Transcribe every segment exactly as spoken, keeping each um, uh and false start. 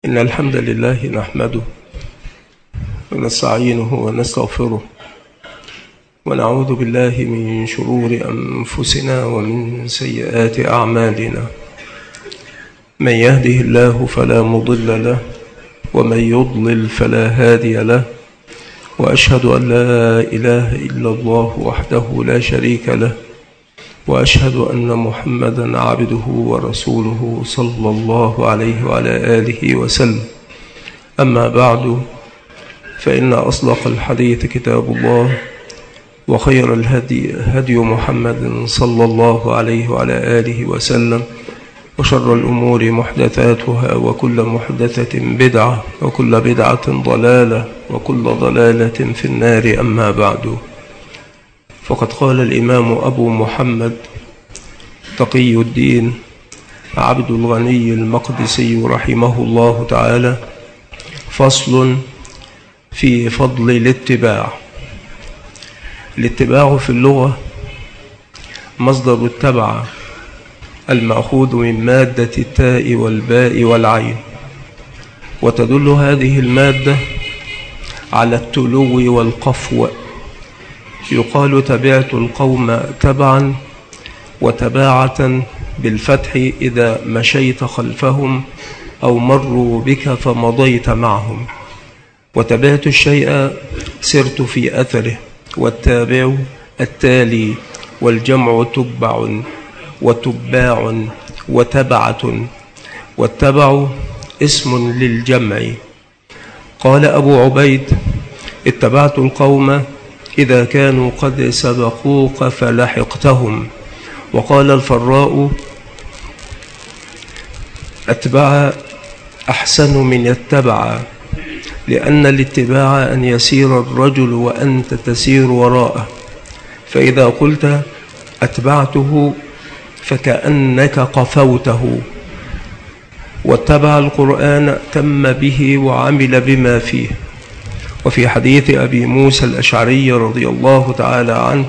إن الحمد لله نحمده ونستعينه ونستغفره ونعوذ بالله من شرور أنفسنا ومن سيئات أعمالنا. من يهده الله فلا مضل له ومن يضلل فلا هادي له، وأشهد أن لا إله إلا الله وحده لا شريك له، وأشهد أن محمدا عبده ورسوله صلى الله عليه وعلى آله وسلم. أما بعد، فإن أصدق الحديث كتاب الله، وخير الهدي هدي محمد صلى الله عليه وعلى آله وسلم، وشر الأمور محدثاتها، وكل محدثة بدعة، وكل بدعة ضلالة، وكل ضلالة في النار. أما بعد، فقد قال الإمام أبو محمد تقي الدين عبد الغني المقدسي رحمه الله تعالى: فصل في فضل الاتباع. الاتباع في اللغة مصدر اتبع، المأخوذ من مادة التاء والباء والعين، وتدل هذه المادة على التلو والقفو. يقال تبعت القوم تبعا وتباعة بالفتح إذا مشيت خلفهم أو مروا بك فمضيت معهم، وتبعت الشيء سرت في أثره، والتابع التالي، والجمع تبع وتباع وتبعة، والتبع اسم للجمع. قال أبو عبيد: اتبعت القوم إذا كانوا قد سبقوك فلحقتهم. وقال الفراء: أتبع أحسن من يتبع، لأن الاتباع أن يسير الرجل وأنت تسير وراءه، فإذا قلت أتبعته فكأنك قفوته. واتبع القرآن تم به وعمل بما فيه. وفي حديث أبي موسى الأشعري رضي الله تعالى عنه: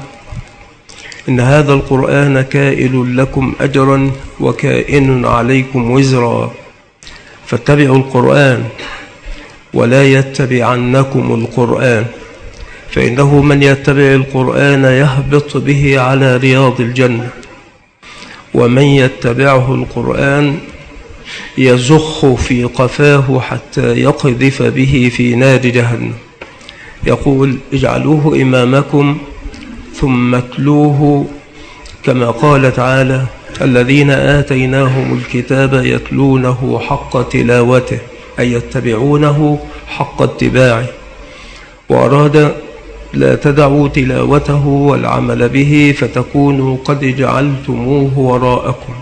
إن هذا القرآن كائل لكم أجرا وكائن عليكم وزرا، فاتبعوا القرآن ولا يتبعنكم القرآن، فإنه من يتبع القرآن يهبط به على رياض الجنة، ومن يتبعه القرآن يزخ في قفاه حتى يقذف به في نار جهنم. يقول: اجعلوه إمامكم ثم اتلوه، كما قال تعالى: الذين آتيناهم الكتاب يتلونه حق تلاوته، أي يتبعونه حق اتباعه. وأراد: لا تدعوا تلاوته والعمل به فتكونوا قد جعلتموه وراءكم.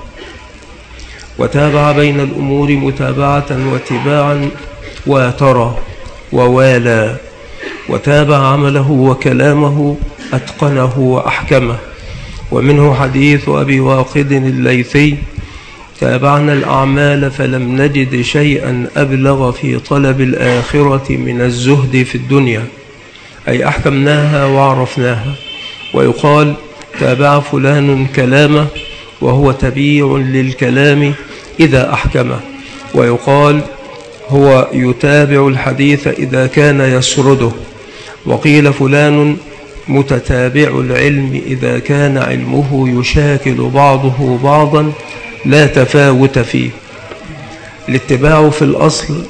وتابع بين الأمور متابعة واتباعا، واترى ووالى، وتابع عمله وكلامه، أتقنه وأحكمه. ومنه حديث أبي واقد الليثي: تابعنا الأعمال فلم نجد شيئا أبلغ في طلب الآخرة من الزهد في الدنيا، أي أحكمناها وعرفناها. ويقال: تابع فلان كلامه، وهو تبيع للكلام إذا أحكمه. ويقال: هو يتابع الحديث إذا كان يسرده. وقيل: فلان متتابع العلم إذا كان علمه يشاكل بعضه بعضا لا تفاوت فيه. الاتباع في الأصل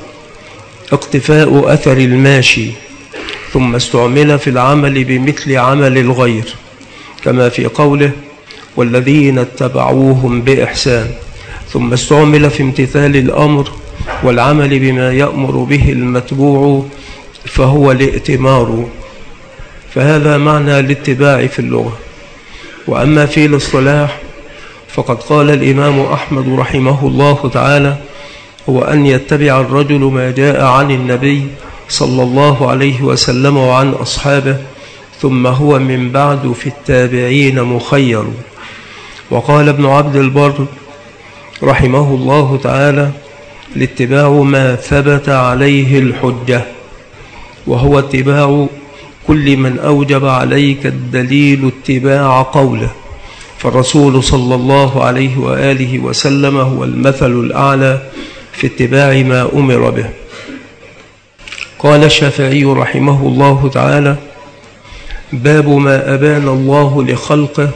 اقتفاء أثر الماشي، ثم استعمل في العمل بمثل عمل الغير، كما في قوله: والذين اتبعوهم بإحسان، ثم استعمل في امتثال الأمر والعمل بما يأمر به المتبوع، فهو الائتمار. فهذا معنى الاتباع في اللغة. وأما في الاصطلاح فقد قال الإمام أحمد رحمه الله تعالى: هو أن يتبع الرجل ما جاء عن النبي صلى الله عليه وسلم وعن أصحابه، ثم هو من بعد في التابعين مخير. وقال ابن عبد البر رحمه الله تعالى: الاتباع ما ثبت عليه الحجة، وهو اتباع كل من أوجب عليك الدليل اتباع قوله، فالرسول صلى الله عليه وآله وسلم هو المثل الأعلى في اتباع ما أمر به. قال الشافعي رحمه الله تعالى: باب ما أبان الله لخلقه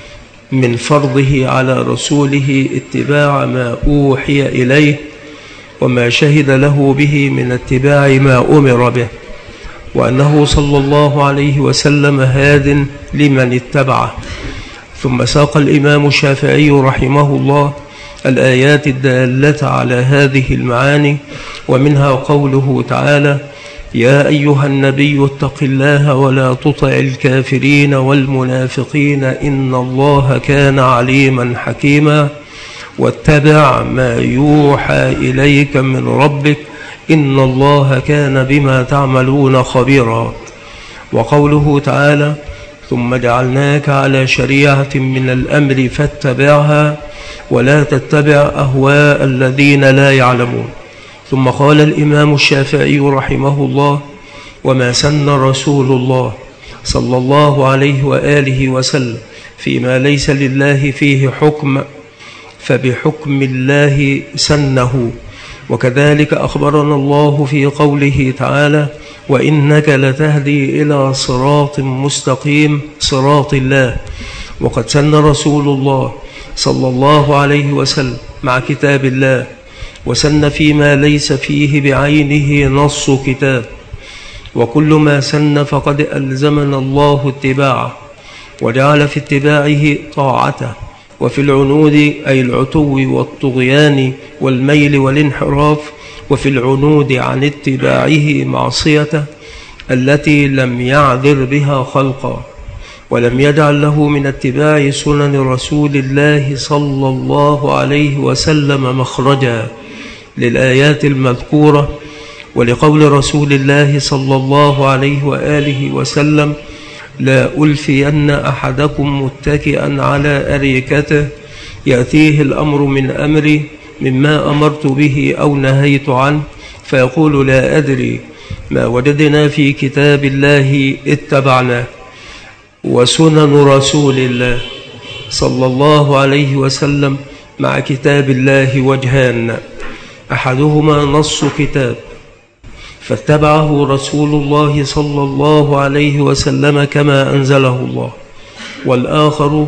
من فرضه على رسوله اتباع ما أوحي إليه وما شهد له به من اتباع ما أمر به، وأنه صلى الله عليه وسلم هاد لمن اتبعه. ثم ساق الإمام الشافعي رحمه الله الآيات الدالة على هذه المعاني، ومنها قوله تعالى: يا أيها النبي اتق الله ولا تطع الكافرين والمنافقين إن الله كان عليما حكيما واتبع ما يوحى إليك من ربك إن الله كان بما تعملون خبيرا. وقوله تعالى: ثم جعلناك على شريعة من الأمر فاتبعها ولا تتبع أهواء الذين لا يعلمون. ثم قال الإمام الشافعي رحمه الله: وما سن رسول الله صلى الله عليه وآله وسلم فيما ليس لله فيه حكم فبحكم الله سنه. وكذلك أخبرنا الله في قوله تعالى: وإنك لتهدي إلى صراط مستقيم صراط الله. وقد سن رسول الله صلى الله عليه وسلم مع كتاب الله، وسن فيما ليس فيه بعينه نص كتاب، وكل ما سن فقد ألزمنا الله اتباعه وجعل في اتباعه طاعته، وفي العنود أي العتو والطغيان والميل والانحراف، وفي العنود عن اتباعه معصيته التي لم يعذر بها خلقا، ولم يجعل له من اتباع سنن رسول الله صلى الله عليه وسلم مخرجا للآيات المذكورة، ولقول رسول الله صلى الله عليه وآله وسلم: لا ألفين أحدكم متكئا على أريكته يأتيه الأمر من أمري مما أمرت به أو نهيت عنه فيقول لا أدري ما وجدنا في كتاب الله اتبعناه. وسنن رسول الله صلى الله عليه وسلم مع كتاب الله وجهان: أحدهما نص كتاب فاتبعه رسول الله صلى الله عليه وسلم كما أنزله الله، والآخر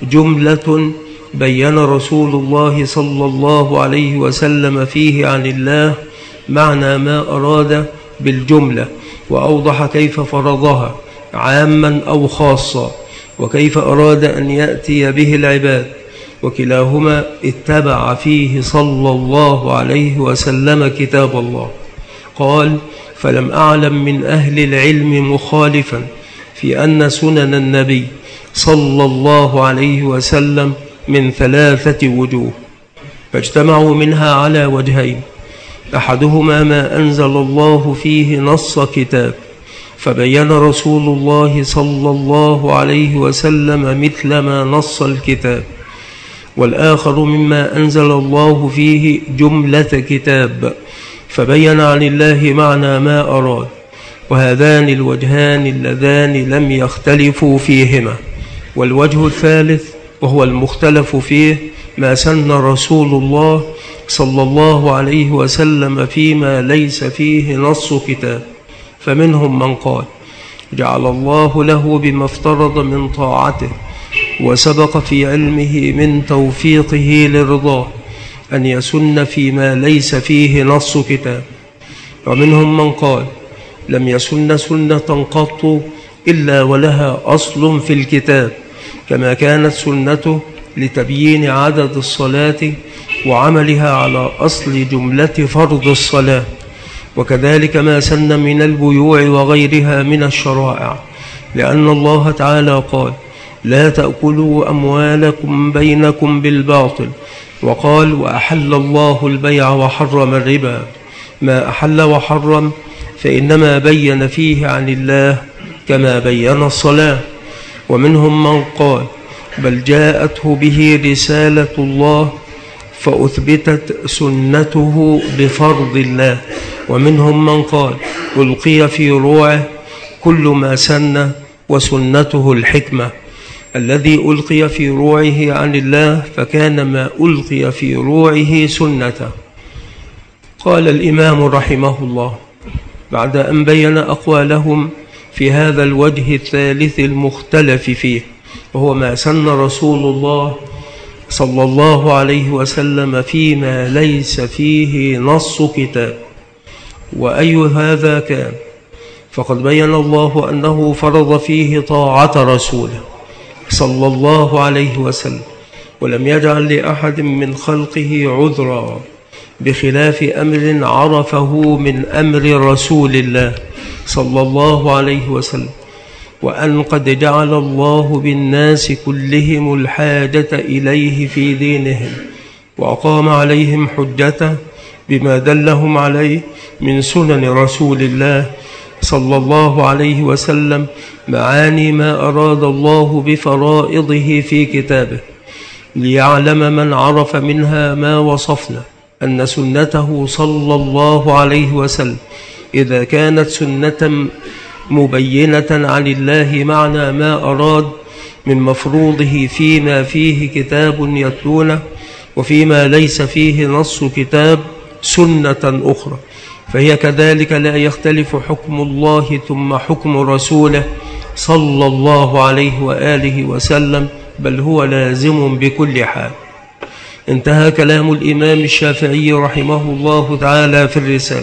جملة بين رسول الله صلى الله عليه وسلم فيه عن الله معنى ما أراد بالجملة، وأوضح كيف فرضها عاما أو خاصا، وكيف أراد أن يأتي به العباد، وكلاهما اتبع فيه صلى الله عليه وسلم كتاب الله. قال: فلم أعلم من أهل العلم مخالفا في أن سنن النبي صلى الله عليه وسلم من ثلاثة وجوه، فاجتمعوا منها على وجهين: أحدهما ما أنزل الله فيه نص كتاب فبين رسول الله صلى الله عليه وسلم مثل ما نص الكتاب، والآخر مما أنزل الله فيه جملة كتاب فبين عن الله معنى ما أراد. وهذان الوجهان اللذان لم يختلفوا فيهما. والوجه الثالث وهو المختلف فيه ما سن رسول الله صلى الله عليه وسلم فيما ليس فيه نص كتاب، فمنهم من قال: جعل الله له بما افترض من طاعته وسبق في علمه من توفيقه لرضاه أن يسن فيما ليس فيه نص كتاب. ومنهم من قال: لم يسن سنة قط إلا ولها أصل في الكتاب، كما كانت سنته لتبيين عدد الصلاة وعملها على أصل جملة فرض الصلاة، وكذلك ما سن من البيوع وغيرها من الشرائع، لأن الله تعالى قال: لا تأكلوا أموالكم بينكم بالباطل، وقال: وأحل الله البيع وحرم الربا. ما أحل وحرم فإنما بين فيه عن الله كما بين الصلاة. ومنهم من قال: بل جاءته به رسالة الله فأثبتت سنته بفرض الله. ومنهم من قال: ألقي في روعه كل ما سن وسنته الحكمة. الذي ألقي في روعه عن الله فكان ما ألقي في روعه سنته. قال الإمام رحمه الله بعد أن بين أقوالهم في هذا الوجه الثالث المختلف فيه، وهو ما سن رسول الله صلى الله عليه وسلم فيما ليس فيه نص كتاب. وأي هذا كان؟ فقد بين الله أنه فرض فيه طاعة رسوله صلى الله عليه وسلم، ولم يجعل لأحد من خلقه عذرا بخلاف أمر عرفه من أمر رسول الله صلى الله عليه وسلم، وأن قد جعل الله بالناس كلهم الحاجة إليه في دينهم، وأقام عليهم حجته بما دلهم عليه من سنن رسول الله صلى الله عليه وسلم، معاني ما أراد الله بفرائضه في كتابه، ليعلم من عرف منها ما وصفنا أن سنته صلى الله عليه وسلم إذا كانت سنة مبينة عن الله معنى ما أراد من مفروضه فيما فيه كتاب يتلونه، وفيما ليس فيه نص كتاب سنة أخرى، فهي كذلك لا يختلف حكم الله ثم حكم رسوله صلى الله عليه وآله وسلم، بل هو لازم بكل حال. انتهى كلام الإمام الشافعي رحمه الله تعالى في الرسالة.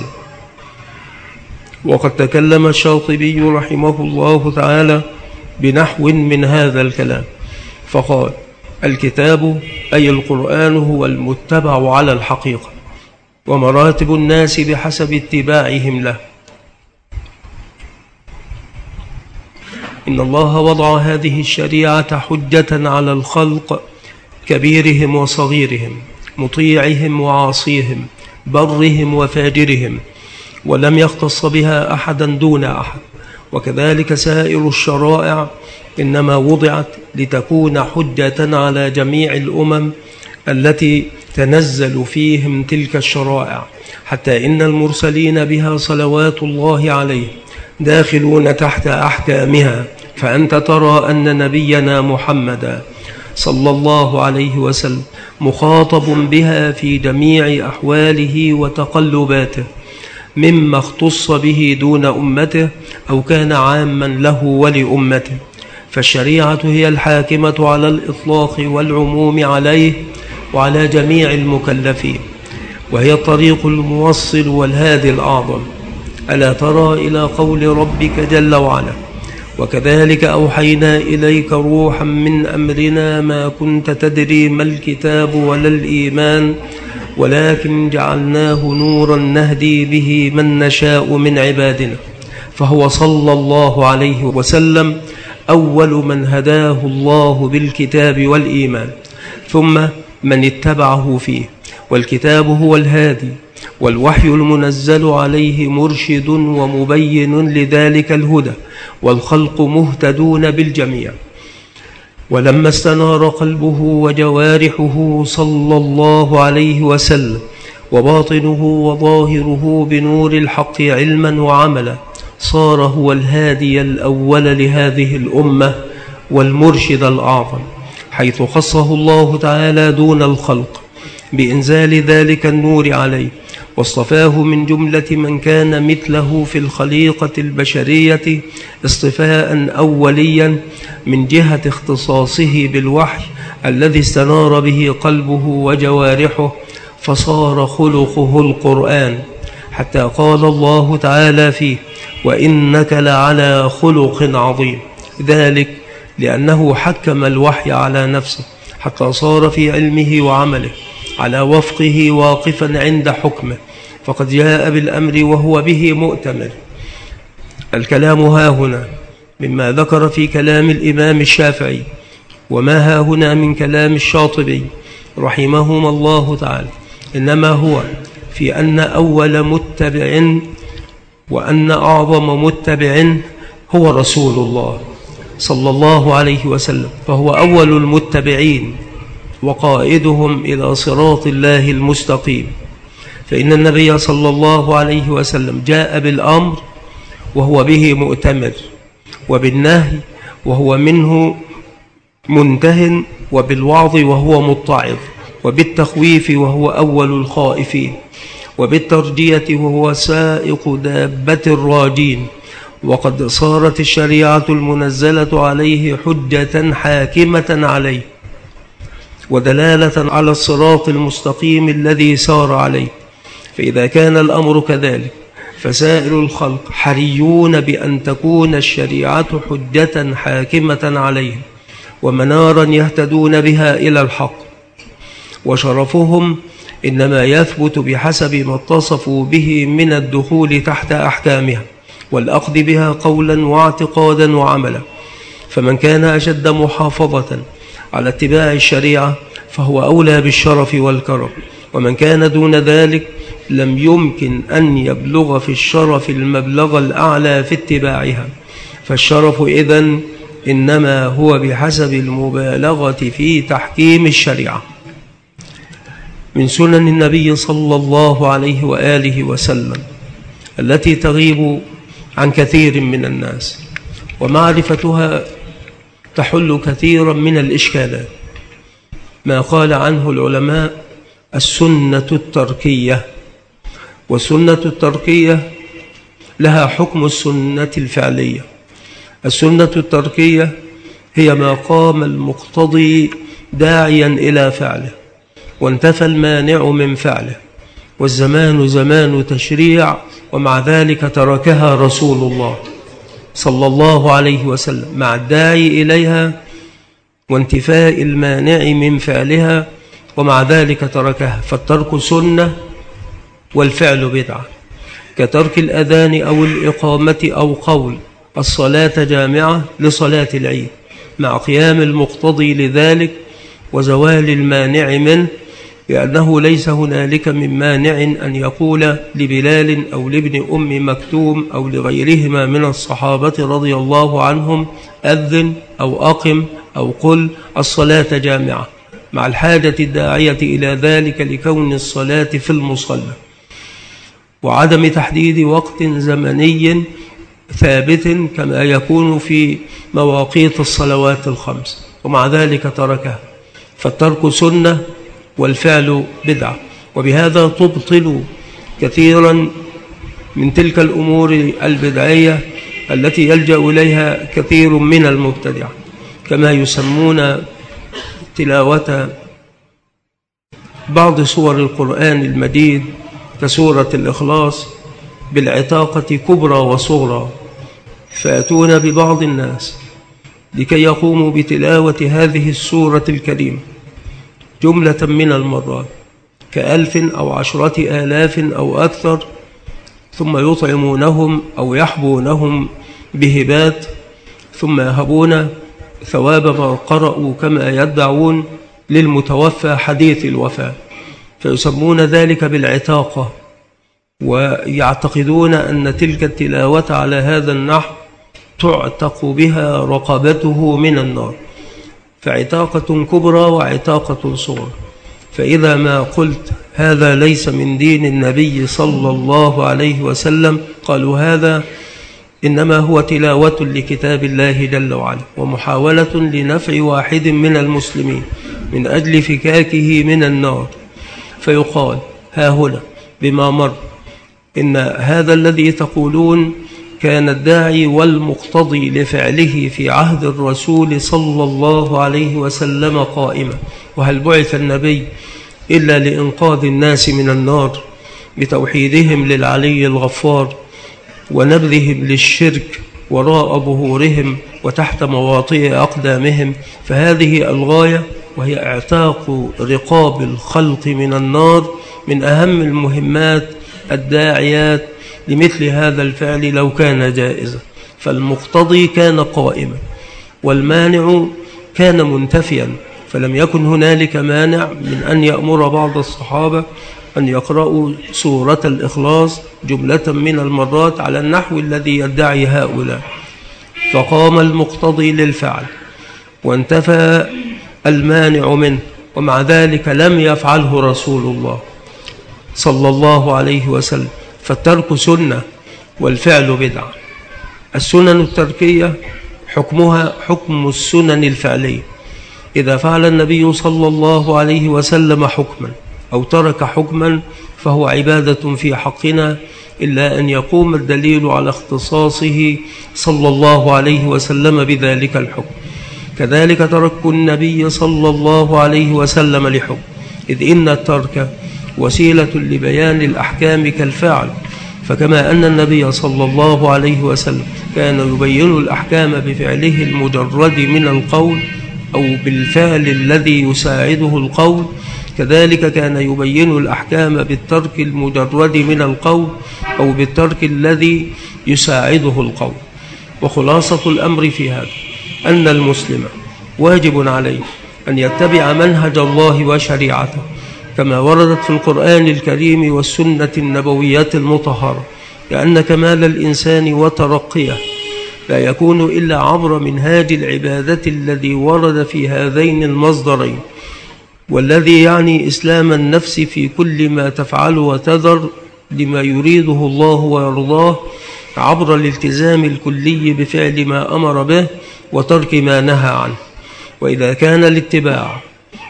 وقد تكلم الشاطبي رحمه الله تعالى بنحو من هذا الكلام فقال: الكتاب أي القرآن هو المتبع على الحقيقة، ومراتب الناس بحسب اتباعهم له. إن الله وضع هذه الشريعة حجة على الخلق كبيرهم وصغيرهم، مطيعهم وعاصيهم، برهم وفاجرهم، ولم يختص بها أحدا دون أحد. وكذلك سائر الشرائع إنما وضعت لتكون حجة على جميع الأمم التي تنزل فيهم تلك الشرائع، حتى إن المرسلين بها صلوات الله عليه داخلون تحت أحكامها. فأنت ترى أن نبينا محمدا صلى الله عليه وسلم مخاطب بها في جميع أحواله وتقلباته، مما اختص به دون أمته أو كان عاما له ولأمته. فالشريعة هي الحاكمة على الإطلاق والعموم عليه وعلى جميع المكلفين، وهي الطريق الموصل والهادي الأعظم. ألا ترى إلى قول ربك جل وعلا: وكذلك أوحينا إليك روحا من أمرنا ما كنت تدري ما الكتاب ولا الإيمان ولكن جعلناه نورا نهدي به من نشاء من عبادنا. فهو صلى الله عليه وسلم أول من هداه الله بالكتاب والإيمان، ثم من اتبعه فيه. والكتاب هو الهادي، والوحي المنزل عليه مرشد ومبين لذلك الهدى، والخلق مهتدون بالجميع. ولما استنار قلبه وجوارحه صلى الله عليه وسلم وباطنه وظاهره بنور الحق علما وعملا، صار هو الهادي الأول لهذه الأمة والمرشد الأعظم، حيث خصه الله تعالى دون الخلق بإنزال ذلك النور عليه، واصطفاه من جملة من كان مثله في الخليقة البشرية اصطفاء أوليا من جهة اختصاصه بالوحي الذي استنار به قلبه وجوارحه، فصار خلقه القرآن، حتى قال الله تعالى فيه: وإنك لعلى خلق عظيم. ذلك لأنه حكم الوحي على نفسه حتى صار في علمه وعمله على وفقه واقفا عند حكمه، فقد جاء بالأمر وهو به مؤتمر. الكلام ها هنا مما ذكر في كلام الإمام الشافعي، وما ها هنا من كلام الشاطبي رحمهما الله تعالى، إنما هو في أن أول متبع وأن أعظم متبع هو رسول الله صلى الله عليه وسلم، فهو أول المتبعين وقائدهم إلى صراط الله المستقيم. فإن النبي صلى الله عليه وسلم جاء بالأمر وهو به مؤتمر، وبالنهي وهو منه منته، وبالوعظ وهو متعظ، وبالتخويف وهو أول الخائفين، وبالترجية وهو سائق دابة الراجين، وقد صارت الشريعة المنزلة عليه حجة حاكمة عليه ودلالة على الصراط المستقيم الذي سار عليه. فإذا كان الأمر كذلك فسائر الخلق حريون بأن تكون الشريعة حجة حاكمة عليهم ومنارا يهتدون بها إلى الحق، وشرفهم إنما يثبت بحسب ما اتصفوا به من الدخول تحت أحكامها والأخذ بها قولا واعتقادا وعملا. فمن كان أشد محافظة على اتباع الشريعة فهو أولى بالشرف والكرم، ومن كان دون ذلك لم يمكن أن يبلغ في الشرف المبلغ الأعلى في اتباعها. فالشرف إذن إنما هو بحسب المبالغة في تحكيم الشريعة. من سنن النبي صلى الله عليه وآله وسلم التي تغيب عن كثير من الناس ومعرفتها تحل كثيرا من الإشكالات ما قال عنه العلماء السنة التركية. والسنة التركية لها حكم السنة الفعلية. السنة التركية هي ما قام المقتضي داعيا إلى فعله وانتفى المانع من فعله، والزمان زمان تشريع ومع ذلك تركها رسول الله صلى الله عليه وسلم مع الداعي إليها وانتفاء المانع من فعلها، ومع ذلك تركها. فالترك سنة والفعل بدعة، كترك الأذان أو الإقامة أو قول الصلاة جامعة لصلاة العيد مع قيام المقتضي لذلك وزوال المانع منه، لأنه ليس هنالك من مانع أن يقول لبلال أو لابن أم مكتوم أو لغيرهما من الصحابة رضي الله عنهم أذن أو أقم أو قل الصلاة جامعة، مع الحاجة الداعية إلى ذلك لكون الصلاة في المصلى وعدم تحديد وقت زمني ثابت كما يكون في مواقيت الصلوات الخمس، ومع ذلك تركها. فالترك سنة والفعل بدعة، وبهذا تبطل كثيرا من تلك الأمور البدعية التي يلجأ إليها كثير من المبتدعة، كما يسمون تلاوة بعض سور القرآن المجيد كسورة الإخلاص بالعتاقة كبرى وصغرى، فيأتون ببعض الناس لكي يقوموا بتلاوة هذه السورة الكريمة جملة من المرات كألف أو عشرة آلاف أو أكثر، ثم يطعمونهم أو يحبونهم بهبات، ثم يهبون ثواب ما قرأوا كما يدعون للمتوفى حديث الوفاة، فيسمون ذلك بالعتاقة، ويعتقدون أن تلك التلاوة على هذا النحو تعتق بها رقبته من النار. فعتاقة كبرى وعتاقة صغرى. فإذا ما قلت هذا ليس من دين النبي صلى الله عليه وسلم قالوا هذا إنما هو تلاوة لكتاب الله جل وعلا ومحاولة لنفع واحد من المسلمين من أجل فكاكه من النار، فيقال ها هنا بما مر إن هذا الذي تقولون كان الداعي والمقتضي لفعله في عهد الرسول صلى الله عليه وسلم قائما، وهل بعث النبي إلا لإنقاذ الناس من النار بتوحيدهم للعلي الغفار ونبذهم للشرك وراء ظهورهم وتحت مواطئ أقدامهم. فهذه الغاية وهي اعتاق رقاب الخلق من النار من أهم المهمات الداعيات لمثل هذا الفعل لو كان جائزا. فالمقتضي كان قائما والمانع كان منتفيا، فلم يكن هنالك مانع من أن يأمر بعض الصحابة أن يقرأوا سورة الإخلاص جملة من المرات على النحو الذي يدعي هؤلاء. فقام المقتضي للفعل وانتفى المانع منه، ومع ذلك لم يفعله رسول الله صلى الله عليه وسلم. فالترك سنة والفعل بدعة. السنن التركية حكمها حكم السنن الفعلية. إذا فعل النبي صلى الله عليه وسلم حكما أو ترك حكما فهو عبادة في حقنا، إلا أن يقوم الدليل على اختصاصه صلى الله عليه وسلم بذلك الحكم. كذلك ترك النبي صلى الله عليه وسلم لحكم، إذ إن الترك وسيلة لبيان الأحكام كالفعل، فكما أن النبي صلى الله عليه وسلم كان يبين الأحكام بفعله المجرد من القول أو بالفعل الذي يساعده القول، كذلك كان يبين الأحكام بالترك المجرد من القول أو بالترك الذي يساعده القول. وخلاصة الأمر في هذا أن المسلم واجب عليه أن يتبع منهج الله وشريعته كما وردت في القرآن الكريم والسنة النبوية المطهرة، لأن كمال الإنسان وترقيه لا يكون إلا عبر منهاج العبادة الذي ورد في هذين المصدرين، والذي يعني إسلام النفس في كل ما تفعل وتذر لما يريده الله ويرضاه، عبر الالتزام الكلي بفعل ما أمر به وترك ما نهى عنه. وإذا كان الاتباع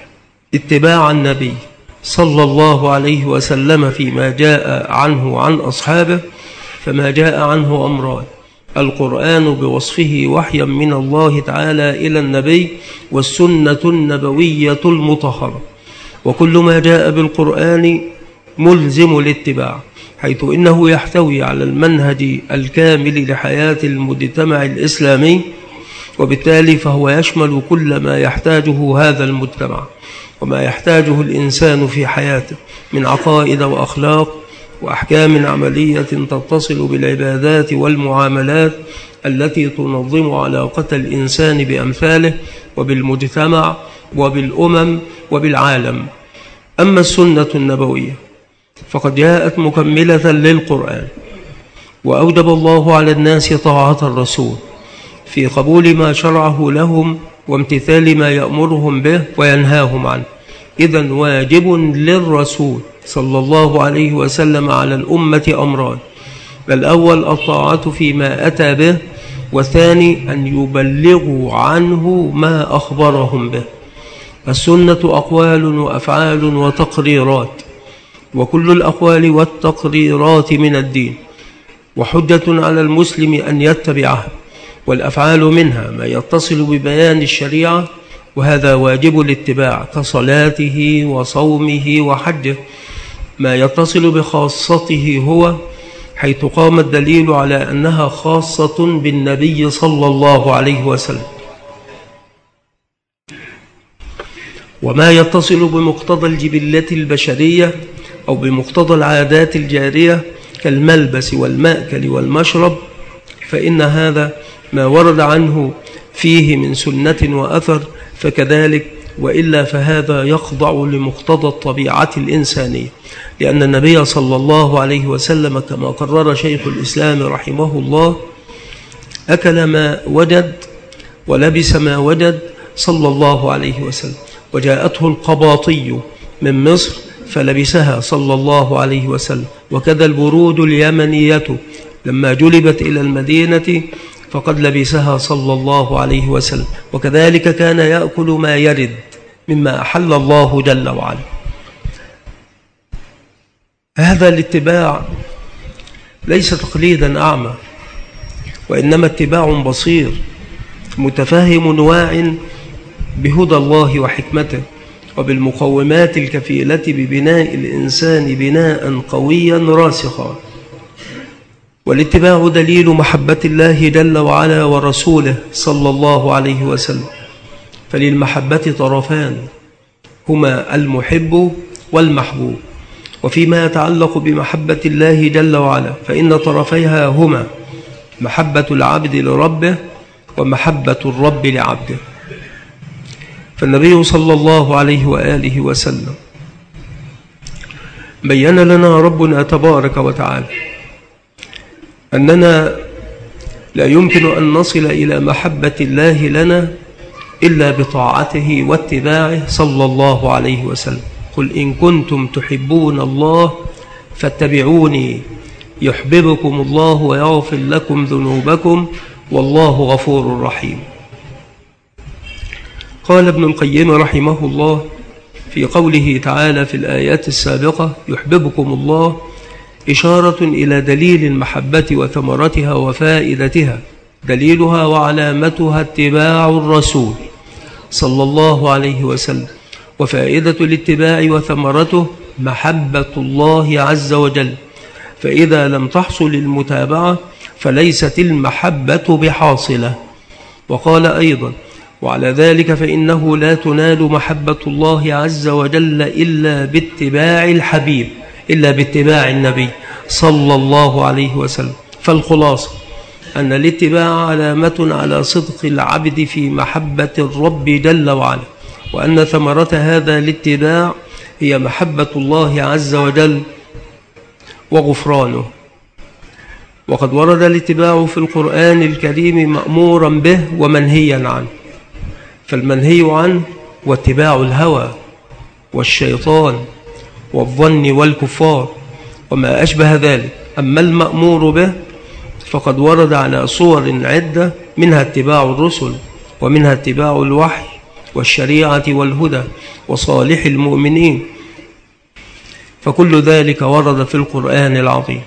اتباع النبي صلى الله عليه وسلم فيما جاء عنه عن أصحابه، فما جاء عنه أمران: القرآن بوصفه وحيا من الله تعالى إلى النبي، والسنة النبوية المطهرة. وكل ما جاء بالقرآن ملزم الاتباع، حيث إنه يحتوي على المنهج الكامل لحياة المجتمع الإسلامي، وبالتالي فهو يشمل كل ما يحتاجه هذا المجتمع وما يحتاجه الإنسان في حياته من عقائد وأخلاق وأحكام عملية تتصل بالعبادات والمعاملات التي تنظم علاقة الإنسان بأمثاله وبالمجتمع وبالأمم وبالعالم. أما السنة النبوية فقد جاءت مكملة للقرآن، وأوجب الله على الناس طاعة الرسول في قبول ما شرعه لهم وامتثال ما يأمرهم به وينهاهم عنه. إذن واجب للرسول صلى الله عليه وسلم على الأمة أمران: الأول الطاعة فيما أتى به، والثاني أن يبلغوا عنه ما أخبرهم به. السنة أقوال وأفعال وتقريرات، وكل الأقوال والتقريرات من الدين، وحجة على المسلم أن يتبعها. والأفعال منها ما يتصل ببيان الشريعة، وهذا واجب الاتباع كصلاته وصومه وحجه. ما يتصل بخاصته هو، حيث قام الدليل على أنها خاصة بالنبي صلى الله عليه وسلم. وما يتصل بمقتضى الجبلة البشرية أو بمقتضى العادات الجارية كالملبس والمأكل والمشرب، فإن هذا ما ورد عنه فيه من سنة وأثر فكذلك، وإلا فهذا يخضع لمقتضى الطبيعة الإنسانية، لأن النبي صلى الله عليه وسلم كما قرر شيخ الإسلام رحمه الله أكل ما وجد ولبس ما وجد صلى الله عليه وسلم. وجاءته القباطي من مصر فلبسها صلى الله عليه وسلم، وكذا البرود اليمنية لما جلبت إلى المدينة فقد لبسها صلى الله عليه وسلم. وكذلك كان يأكل ما يرد مما أحل الله جل وعلا. هذا الاتباع ليس تقليدا أعمى، وإنما اتباع بصير متفهم واع بهدى الله وحكمته وبالمقومات الكفيلة ببناء الإنسان بناء قويا راسخا. والاتباع دليل محبة الله جل وعلا ورسوله صلى الله عليه وسلم. فللمحبة طرفان هما المحب والمحبوب. وفيما يتعلق بمحبة الله جل وعلا فإن طرفيها هما محبة العبد لربه ومحبة الرب لعبده. فالنبي صلى الله عليه وآله وسلم بيّن لنا ربنا تبارك وتعالى أننا لا يمكن أن نصل إلى محبة الله لنا إلا بطاعته واتباعه صلى الله عليه وسلم. قل إن كنتم تحبون الله فاتبعوني يحببكم الله ويغفر لكم ذنوبكم والله غفور رحيم. قال ابن القيم رحمه الله في قوله تعالى في الآيات السابقة يحببكم الله إشارة إلى دليل المحبة وثمرتها وفائدتها. دليلها وعلامتها اتباع الرسول صلى الله عليه وسلم، وفائدة الاتباع وثمرته محبة الله عز وجل. فإذا لم تحصل المتابعة فليست المحبة بحاصلة. وقال أيضا وعلى ذلك فإنه لا تنال محبة الله عز وجل إلا باتباع الحبيب، إلا باتباع النبي صلى الله عليه وسلم. فالخلاصة أن الاتباع علامة على صدق العبد في محبة الرب جل وعلا، وأن ثمرة هذا الاتباع هي محبة الله عز وجل وغفرانه. وقد ورد الاتباع في القرآن الكريم مأمورا به ومنهيا عنه. فالمنهي عنه واتباع الهوى والشيطان والظن والكفار وما أشبه ذلك. أما المأمور به فقد ورد على صور عدة، منها اتباع الرسل، ومنها اتباع الوحي والشريعة والهدى وصالح المؤمنين، فكل ذلك ورد في القرآن العظيم.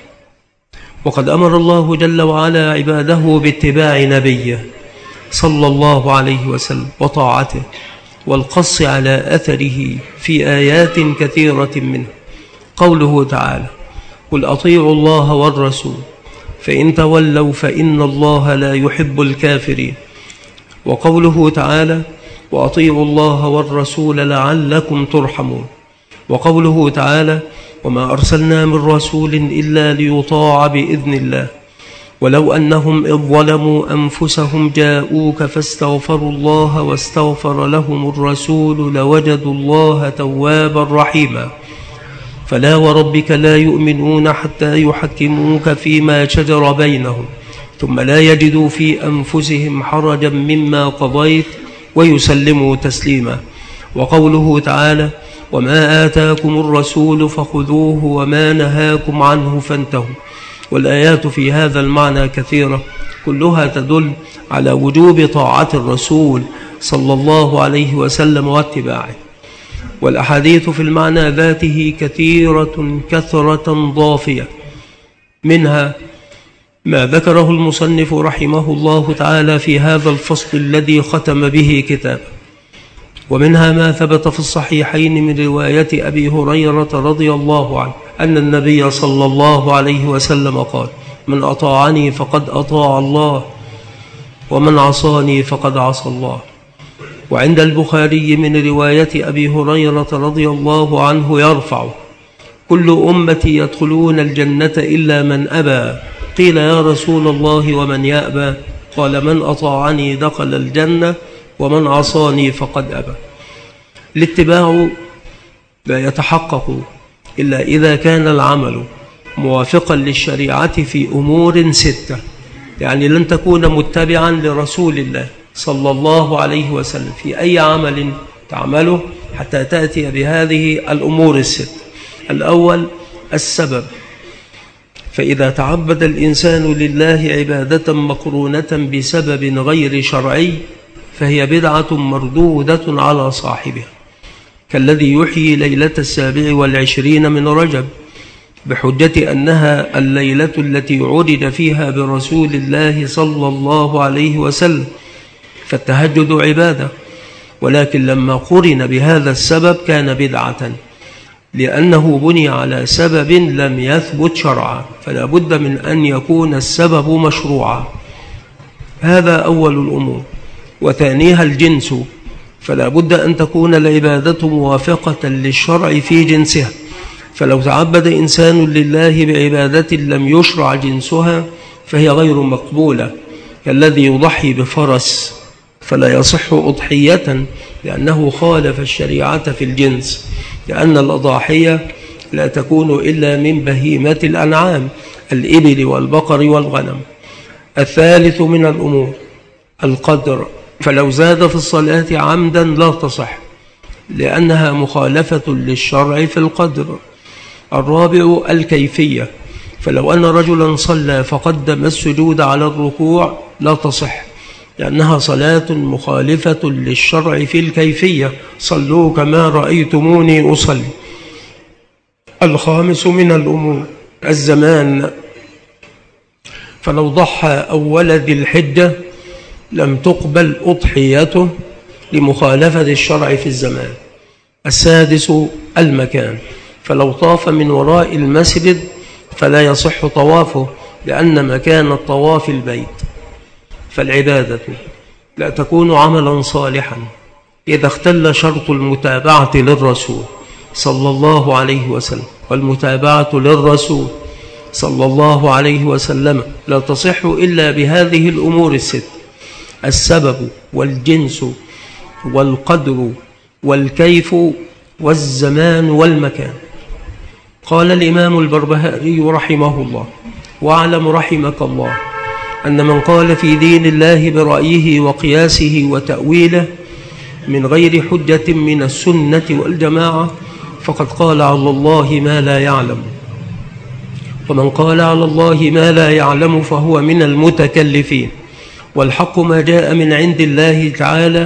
وقد أمر الله جل وعلا عباده باتباع نبيه صلى الله عليه وسلم وطاعته والقص على أثره في آيات كثيرة منه. قوله تعالى قل أطيعوا الله والرسول فإن تولوا فإن الله لا يحب الكافرين. وقوله تعالى وأطيعوا الله والرسول لعلكم ترحمون. وقوله تعالى وما أرسلنا من رسول إلا ليطاع بإذن الله ولو أنهم إذ ظلموا أنفسهم جاءوك فاستغفروا الله واستغفر لهم الرسول لوجدوا الله توابا رحيما. فلا وربك لا يؤمنون حتى يحكموك فيما شجر بينهم ثم لا يجدوا في أنفسهم حرجا مما قضيت ويسلموا تسليما. وقوله تعالى وما آتاكم الرسول فخذوه وما نهاكم عنه فانتهوا. والآيات في هذا المعنى كثيرة كلها تدل على وجوب طاعة الرسول صلى الله عليه وسلم واتباعه. والأحاديث في المعنى ذاته كثيرة كثرة ضافية، منها ما ذكره المصنف رحمه الله تعالى في هذا الفصل الذي ختم به كتابه، ومنها ما ثبت في الصحيحين من رواية أبي هريرة رضي الله عنه أن النبي صلى الله عليه وسلم قال من أطاعني فقد أطاع الله ومن عصاني فقد عصى الله. وعند البخاري من رواية أبي هريرة رضي الله عنه يرفع كل أمتي يدخلون الجنة إلا من أبى. قيل يا رسول الله ومن يأبى؟ قال من أطاعني دخل الجنة ومن عصاني فقد أبى. الاتباع لا يتحقق إلا إذا كان العمل موافقا للشريعة في أمور ستة، يعني لن تكون متبعا لرسول الله صلى الله عليه وسلم في أي عمل تعمله حتى تأتي بهذه الأمور الست. الأول السبب، فإذا تعبد الإنسان لله عبادة مقرونة بسبب غير شرعي فهي بدعة مردودة على صاحبها، كالذي يحيي ليلة السابع والعشرين من رجب بحجة أنها الليلة التي عرج فيها برسول الله صلى الله عليه وسلم، فالتهجد عبادة، ولكن لما قرن بهذا السبب كان بدعة لأنه بني على سبب لم يثبت شرعا، فلا بد من أن يكون السبب مشروعا. هذا أول الأمور. وثانيها الجنس، فلا بد أن تكون العبادة موافقة للشرع في جنسها، فلو تعبد إنسان لله بعبادة لم يشرع جنسها فهي غير مقبولة، كالذي يضحي بفرس فلا يصح أضحية لأنه خالف الشريعة في الجنس، لأن الأضاحية لا تكون إلا من بهيمة الأنعام الإبل والبقر والغنم. الثالث من الأمور القدر، فلو زاد في الصلاة عمدا لا تصح لأنها مخالفة للشرع في القدر. الرابع الكيفية، فلو أن رجلا صلى فقدم السجود على الركوع لا تصح لأنها صلاة مخالفة للشرع في الكيفية، صلوا كما رأيتموني أصلي. الخامس من الأمور الزمان، فلو ضحى أول ذي الحجة لم تقبل أضحيته لمخالفة الشرع في الزمان. السادس المكان، فلو طاف من وراء المسجد فلا يصح طوافه، لأن مكان الطواف البيت. فالعبادة لا تكون عملا صالحا إذا اختل شرط المتابعة للرسول صلى الله عليه وسلم، والمتابعة للرسول صلى الله عليه وسلم لا تصح إلا بهذه الأمور الست: السبب والجنس والقدر والكيف والزمان والمكان. قال الإمام البربهاري رحمه الله: واعلم رحمك الله أن من قال في دين الله برأيه وقياسه وتأويله من غير حجة من السنة والجماعة فقد قال على الله ما لا يعلم، ومن قال على الله ما لا يعلم فهو من المتكلفين. والحق ما جاء من عند الله تعالى،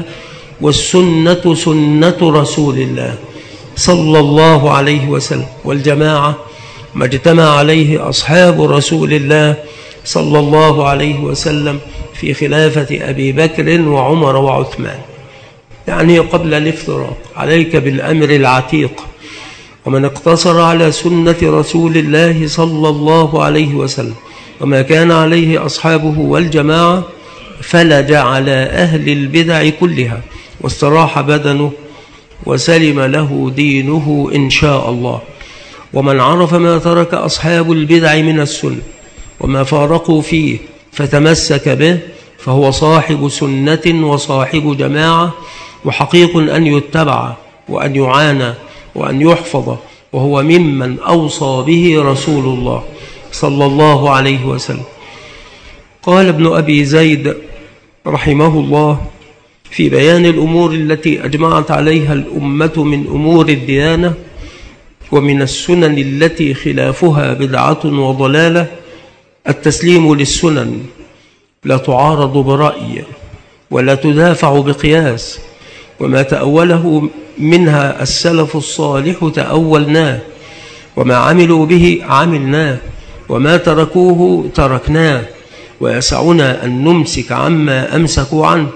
والسنة سنة رسول الله صلى الله عليه وسلم، والجماعة ما اجتمع عليه أصحاب رسول الله صلى الله عليه وسلم في خلافة أبي بكر وعمر وعثمان، يعني قبل الافتراق. عليك بالأمر العتيق، ومن اقتصر على سنة رسول الله صلى الله عليه وسلم وما كان عليه أصحابه والجماعة فلج على أهل البدع كلها، واستراح بدنه وسلم له دينه إن شاء الله. ومن عرف ما ترك أصحاب البدع من السنة وما فارقوا فيه فتمسك به فهو صاحب سنة وصاحب جماعة، وحقيق أن يتبع وأن يعانى وأن يحفظ، وهو ممن أوصى به رسول الله صلى الله عليه وسلم. قال ابن أبي زيد رحمه الله في بيان الأمور التي أجمعت عليها الأمة من أمور الديانة ومن السنن التي خلافها بدعة وضلالة: التسليم للسنن لا تعارض برأي ولا تدافع بقياس، وما تأوله منها السلف الصالح تأولناه، وما عملوا به عملناه، وما تركوه تركناه، ويسعنا أن نمسك عما أمسكوا عنه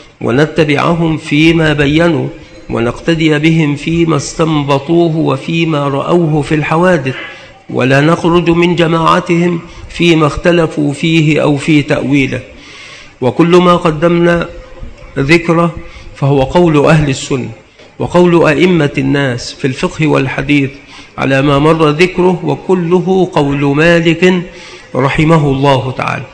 ونتبعهم فيما بينوا، ونقتدي بهم فيما استنبطوه وفيما رأوه في الحوادث، ولا نخرج من جماعتهم فيما اختلفوا فيه أو في تأويله. وكل ما قدمنا ذكره فهو قول أهل السنة وقول أئمة الناس في الفقه والحديث على ما مر ذكره، وكله قول مالك رحمه الله تعالى.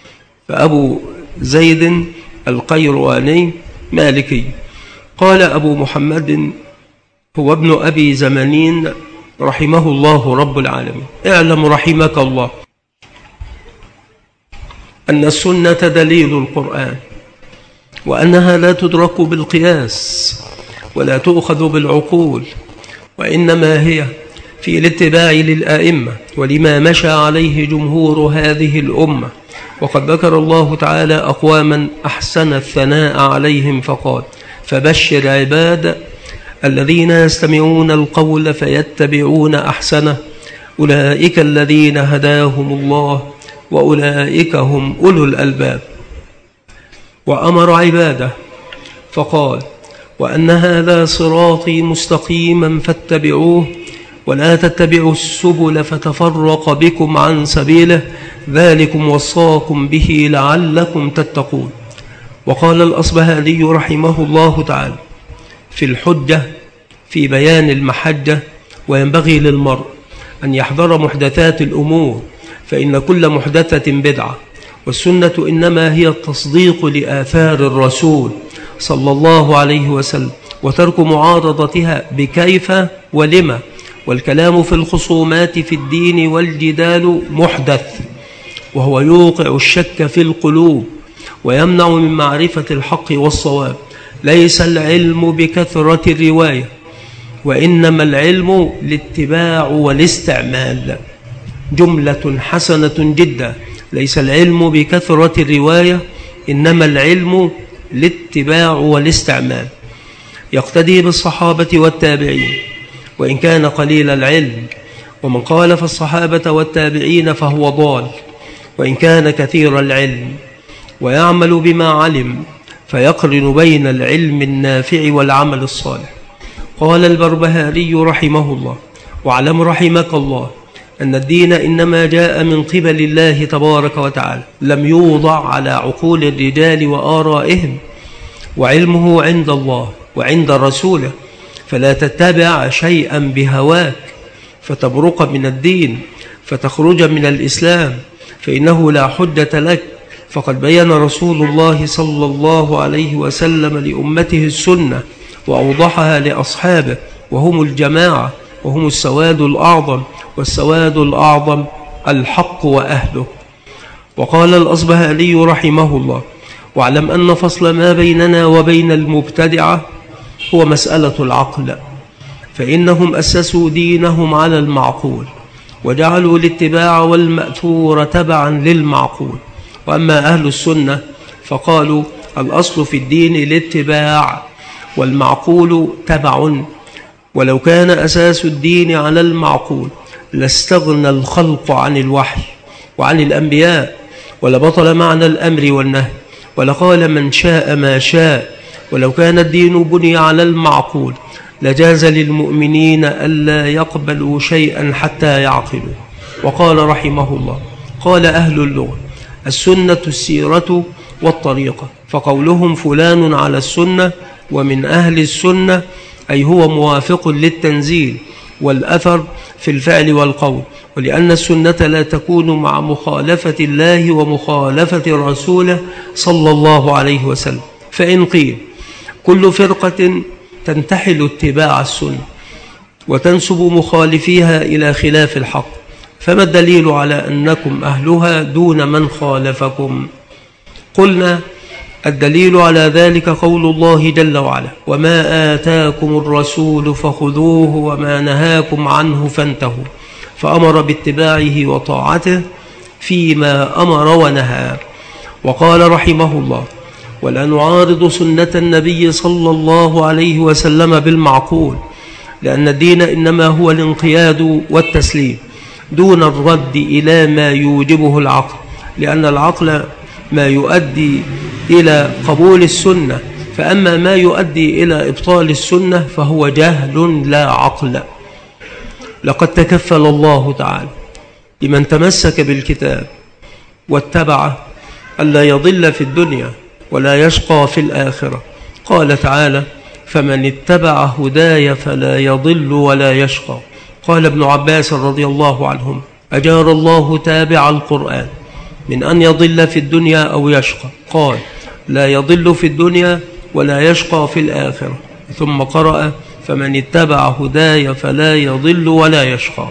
فأبو زيد القيرواني مالكي. قال أبو محمد هو ابن أبي زمانين رحمه الله رب العالمين: اعلم رحمك الله أن السنة دليل القرآن، وأنها لا تدرك بالقياس ولا تؤخذ بالعقول، وإنما هي في الاتباع للآئمة ولما مشى عليه جمهور هذه الأمة. وقد ذكر الله تعالى أقواما أحسن الثناء عليهم فقال: فبشر عباد الذين يستمعون القول فيتبعون أحسنه، أولئك الذين هداهم الله وأولئك هم أولو الألباب. وأمر عباده فقال: وأن هذا صراطي مستقيما فاتبعوه ولا تتبعوا السبل فتفرق بكم عن سبيله، ذلكم وصاكم به لعلكم تتقون. وقال الأصبهاني رحمه الله تعالى في الحجة في بيان المحجة: وينبغي للمرء أن يحذر محدثات الأمور، فإن كل محدثة بدعة، والسنة إنما هي التصديق لآثار الرسول صلى الله عليه وسلم، وترك معارضتها بكيف ولما. والكلام في الخصومات في الدين والجدال محدث، وهو يوقع الشك في القلوب ويمنع من معرفة الحق والصواب. ليس العلم بكثرة الرواية، وإنما العلم الاتباع والاستعمال. جملة حسنة جدا: ليس العلم بكثرة الرواية، إنما العلم الاتباع والاستعمال، يقتدي بالصحابة والتابعين وإن كان قليل العلم، ومن خالف الصحابة والتابعين فهو ضال وإن كان كثير العلم، ويعمل بما علم فيقرن بين العلم النافع والعمل الصالح. قال البربهاري رحمه الله: واعلم رحمك الله أن الدين إنما جاء من قبل الله تبارك وتعالى، لم يوضع على عقول الرجال وآرائهم، وعلمه عند الله وعند رسوله، فلا تتبع شيئا بهواك فتبرق من الدين فتخرج من الإسلام، فإنه لا حجة لك. فقد بين رسول الله صلى الله عليه وسلم لأمته السنة وأوضحها لأصحابه، وهم الجماعة وهم السواد الأعظم، والسواد الأعظم الحق وأهله. وقال الأصبهاني رحمه الله: واعلم أن فصل ما بيننا وبين المبتدعة هو مسألة العقل، فإنهم أسسوا دينهم على المعقول وجعلوا الاتباع والمأثور تبعا للمعقول. وأما أهل السنة فقالوا الأصل في الدين الاتباع والمعقول تبع، ولو كان أساس الدين على المعقول لاستغنى الخلق عن الوحي وعن الأنبياء، ولبطل معنى الأمر والنهي، ولقال من شاء ما شاء. ولو كان الدين بني على المعقول لجاز للمؤمنين ألا يقبلوا شيئا حتى يعقلوا. وقال رحمه الله: قال أهل اللغة: السنة السيرة والطريقة، فقولهم فلان على السنة ومن أهل السنة أي هو موافق للتنزيل والأثر في الفعل والقول، ولأن السنة لا تكون مع مخالفة الله ومخالفة رسوله صلى الله عليه وسلم. فإن قيل كل فرقة تنتحل اتباع السنة وتنسب مخالفيها إلى خلاف الحق، فما الدليل على أنكم أهلها دون من خالفكم؟ قلنا: الدليل على ذلك قول الله جل وعلا: وما آتاكم الرسول فخذوه وما نهاكم عنه فانتهوا، فأمر باتباعه وطاعته فيما أمر ونهى. وقال رحمه الله: ولا نعارض سنة النبي صلى الله عليه وسلم بالمعقول، لأن الدين إنما هو الانقياد والتسليم دون الرد إلى ما يوجبه العقل، لأن العقل ما يؤدي إلى قبول السنة، فأما ما يؤدي إلى إبطال السنة فهو جهل لا عقل. لقد تكفل الله تعالى لمن تمسك بالكتاب واتبعه ألا يضل في الدنيا ولا يشقى في الآخرة. قال تعالى: فمن اتبع هداي فلا يضل ولا يشقى. قال ابن عباس رضي الله عنهم: أجار الله تابع القرآن من أن يضل في الدنيا أو يشقى، قال: لا يضل في الدنيا ولا يشقى في الآخرة. ثم قرأ: فمن اتبع هداي فلا يضل ولا يشقى.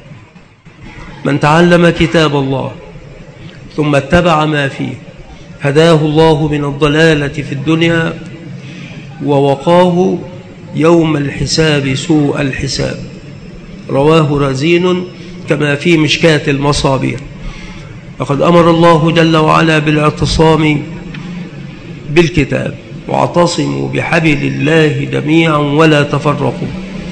من تعلم كتاب الله ثم اتبع ما فيه هداه الله من الضلالة في الدنيا ووقاه يوم الحساب سوء الحساب. رواه رزين كما في مشكاة المصابيح. لقد أمر الله جل وعلا بالاعتصام بالكتاب: واعتصموا بحبل الله جميعا ولا تفرقوا.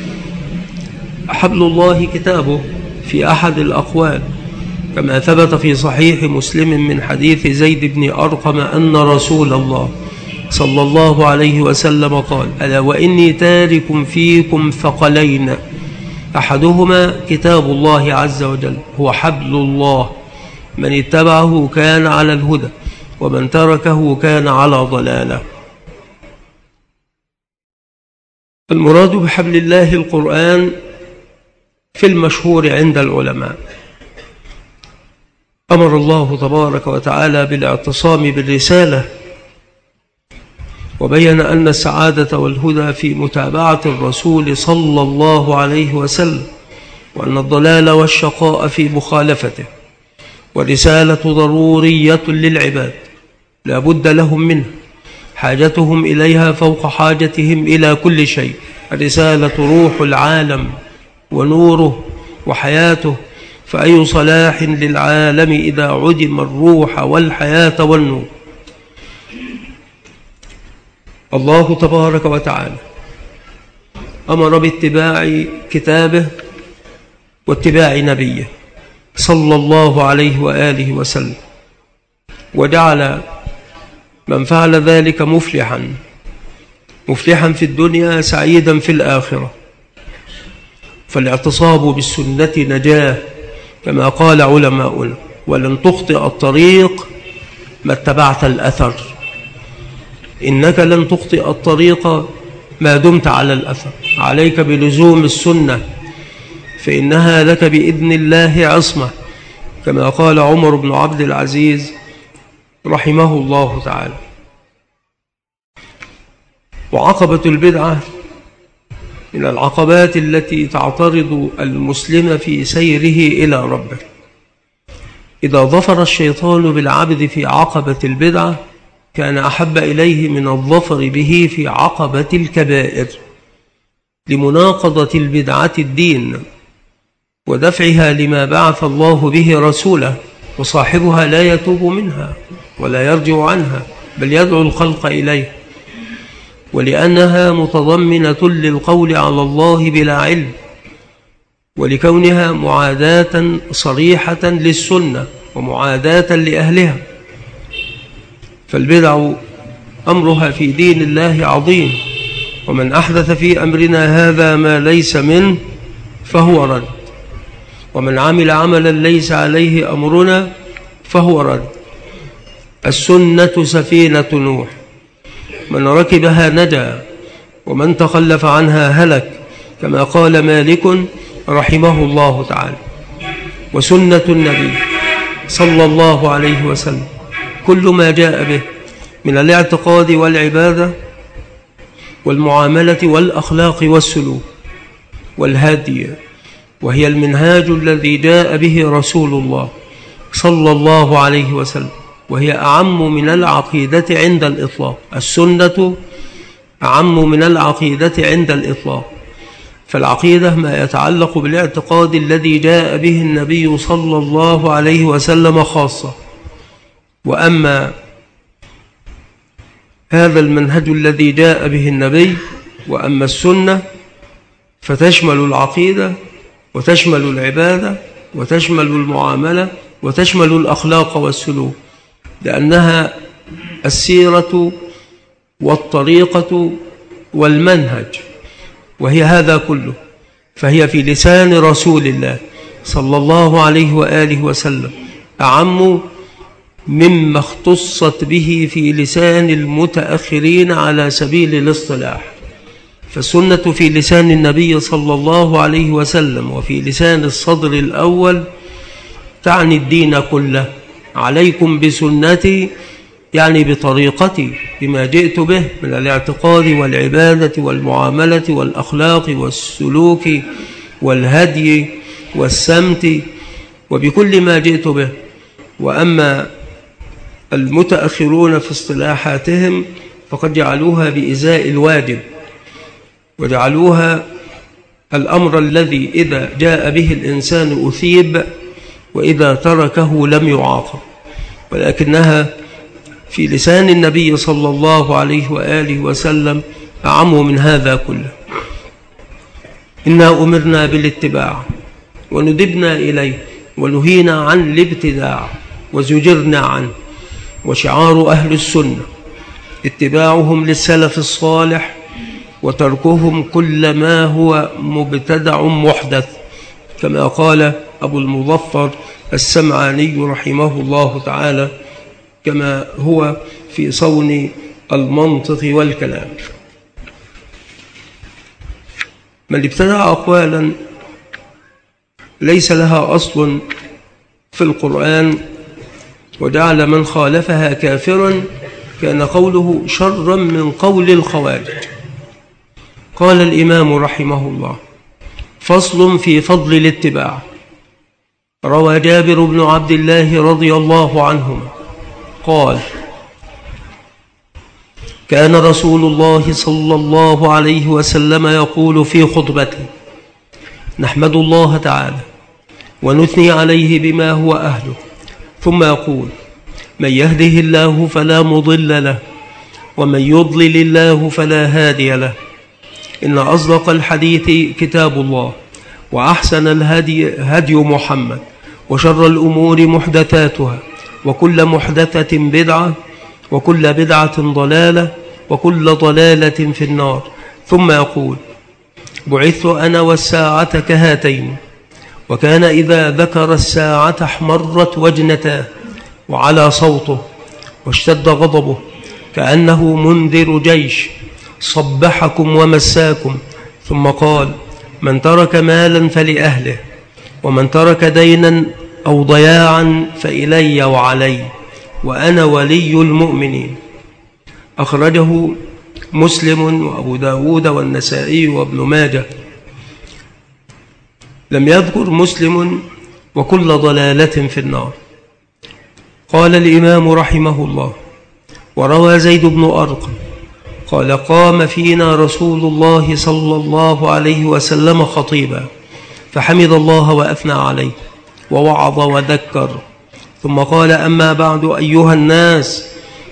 حبل الله كتابه في أحد الأقوال، كما ثبت في صحيح مسلم من حديث زيد بن أرقم أن رسول الله صلى الله عليه وسلم قال: ألا وإني تارك فيكم ثقلين، أحدهما كتاب الله عز وجل هو حبل الله، من اتبعه كان على الهدى ومن تركه كان على ضلالة. المراد بحبل الله القرآن في المشهور عند العلماء. أمر الله تبارك وتعالى بالاعتصام بالرسالة، وبين أن السعادة والهدى في متابعة الرسول صلى الله عليه وسلم، وأن الضلال والشقاء في مخالفته. والرسالة ضرورية للعباد لا بد لهم منها، حاجتهم إليها فوق حاجتهم إلى كل شيء. الرسالة روح العالم ونوره وحياته، فأي صلاح للعالم إذا عدم الروح والحياة والنور. الله تبارك وتعالى أمر باتباع كتابه واتباع نبيه صلى الله عليه وآله وسلم، وجعل من فعل ذلك مفلحا مفلحا في الدنيا سعيدا في الآخرة. فالاعتصاب بالسنة نجاة كما قال علماؤنا: ولن تخطئ الطريق ما اتبعت الأثر. إنك لن تخطئ الطريق ما دمت على الأثر. عليك بلزوم السنة فإنها لك بإذن الله عصمة، كما قال عمر بن عبد العزيز رحمه الله تعالى. وعقبة البدعة من العقبات التي تعترض المسلم في سيره إلى ربه. إذا ظفر الشيطان بالعبد في عقبة البدعة كان أحب إليه من الظفر به في عقبة الكبائر، لمناقضة البدعة الدين ودفعها لما بعث الله به رسوله، وصاحبها لا يتوب منها ولا يرجع عنها بل يدعو الخلق إليه، ولأنها متضمنة للقول على الله بلا علم، ولكونها معاداة صريحة للسنة ومعاداة لأهلها. فالبدع أمرها في دين الله عظيم، ومن أحدث في أمرنا هذا ما ليس منه فهو رد، ومن عمل عملا ليس عليه أمرنا فهو رد. السنة سفينة نوح، من ركبها نجا ومن تخلف عنها هلك، كما قال مالك رحمه الله تعالى. وسنة النبي صلى الله عليه وسلم كل ما جاء به من الاعتقاد والعبادة والمعاملة والأخلاق والسلوك والهدي، وهي المنهاج الذي جاء به رسول الله صلى الله عليه وسلم، وهي أعم من العقيدة عند الإطلاق. السنة أعم من العقيدة عند الإطلاق، فالعقيدة ما يتعلق بالاعتقاد الذي جاء به النبي صلى الله عليه وسلم خاصة، وأما هذا المنهج الذي جاء به النبي وأما السنة فتشمل العقيدة وتشمل العبادة وتشمل المعاملة وتشمل الأخلاق والسلوك، لأنها السيرة والطريقة والمنهج، وهي هذا كله. فهي في لسان رسول الله صلى الله عليه وآله وسلم أعم مما اختصت به في لسان المتأخرين على سبيل الاصطلاح. فالسنة في لسان النبي صلى الله عليه وسلم وفي لسان الصدر الأول تعني الدين كله. عليكم بسنتي يعني بطريقتي، بما جئت به من الاعتقاد والعبادة والمعاملة والأخلاق والسلوك والهدي والسمت، وبكل ما جئت به. وأما المتأخرون في اصطلاحاتهم فقد جعلوها بإزاء الواجب، وجعلوها الأمر الذي إذا جاء به الإنسان أثيب وإذا تركه لم يعاقب، ولكنها في لسان النبي صلى الله عليه وآله وسلم أعم من هذا كله. إنا أمرنا بالاتباع وندبنا إليه ونهينا عن الابتداع وزجرنا عنه. وشعار أهل السنة اتباعهم للسلف الصالح وتركهم كل ما هو مبتدع محدث، كما قال أبو المظفر السمعاني رحمه الله تعالى، كما هو في صون المنطق والكلام. من ابتدع أقوالا ليس لها أصل في القرآن وجعل من خالفها كافرا كان قوله شرا من قول الخوارج. قال الإمام رحمه الله: فصل في فضل الاتباع. روى جابر بن عبد الله رضي الله عنهما قال: كان رسول الله صلى الله عليه وسلم يقول في خطبته: نحمد الله تعالى ونثني عليه بما هو أهله، ثم يقول: من يهده الله فلا مضل له ومن يضلل الله فلا هادي له. إن أصدق الحديث كتاب الله، وأحسن الهدي هدي محمد، وشر الأمور محدثاتها، وكل محدثة بدعة، وكل بدعة ضلالة، وكل ضلالة في النار. ثم يقول: بعثت أنا والساعة كهاتين. وكان إذا ذكر الساعة احمرت وجنتاه وعلى صوته واشتد غضبه كأنه منذر جيش صبحكم ومساكم. ثم قال: من ترك مالا فلأهله، ومن ترك دينا أو ضياعا فإلي وعلي، وأنا ولي المؤمنين. أخرجه مسلم وأبو داود والنسائي وابن ماجه. لم يذكر مسلم وكل ضلالة في النار. قال الإمام رحمه الله: وروى زيد بن أرقم قال: قام فينا رسول الله صلى الله عليه وسلم خطيبا، فحمد الله وأثنى عليه ووعظ وذكر، ثم قال: أما بعد أيها الناس،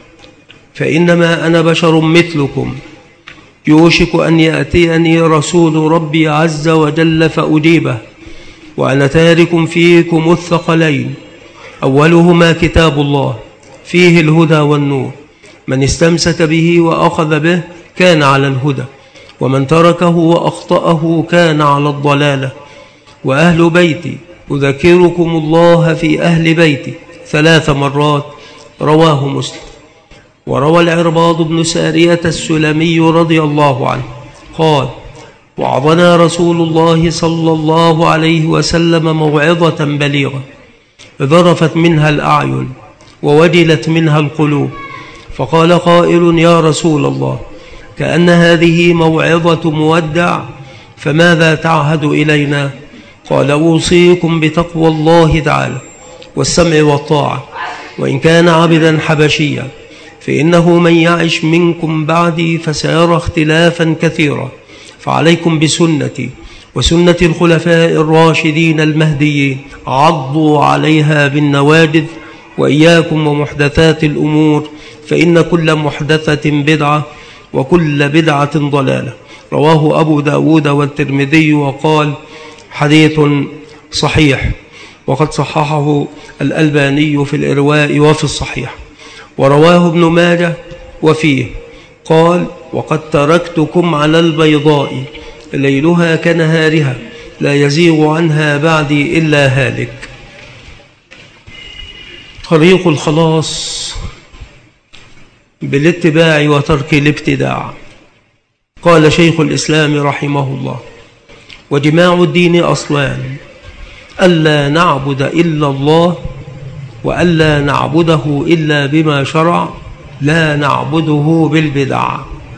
فإنما أنا بشر مثلكم، يوشك أن يأتيني رسول ربي عز وجل فأجيبه، وأنا تارك فيكم الثقلين، أولهما كتاب الله فيه الهدى والنور، من استمسك به وأخذ به كان على الهدى، ومن تركه وأخطأه كان على الضلالة. وأهل بيتي أذكركم الله في أهل بيتي ثلاث مرات. رواه مسلم. وروى العرباض بن سارية السلمي رضي الله عنه قال: وعظنا رسول الله صلى الله عليه وسلم موعظة بليغة، ذرفت منها الأعين ووجلت منها القلوب، فقال قائل: يا رسول الله، كأن هذه موعظة مودع، فماذا تعهد إلينا؟ قال: أوصيكم بتقوى الله تعالى والسمع والطاعة، وإن كان عبدا حبشيا، فإنه من يعش منكم بعدي فسيرى اختلافا كثيرا، فعليكم بسنتي وسنة الخلفاء الراشدين المهديين، عضوا عليها بالنواجذ، وإياكم ومحدثات الأمور، فإن كل محدثة بدعة، وكل بدعة ضلالة. رواه أبو داود والترمذي وقال: حديث صحيح، وقد صححه الألباني في الإرواء وفي الصحيح. ورواه ابن ماجه وفيه قال: وقد تركتكم على البيضاء ليلها كنهارها، لا يزيغ عنها بعدي إلا هالك. طريق الخلاص بالاتباع وترك الابتداع. قال شيخ الإسلام رحمه الله: وجماع الدين أصلان: ألا نعبد إلا الله، وألا نعبده إلا بما شرع، لا نعبده بالبدع.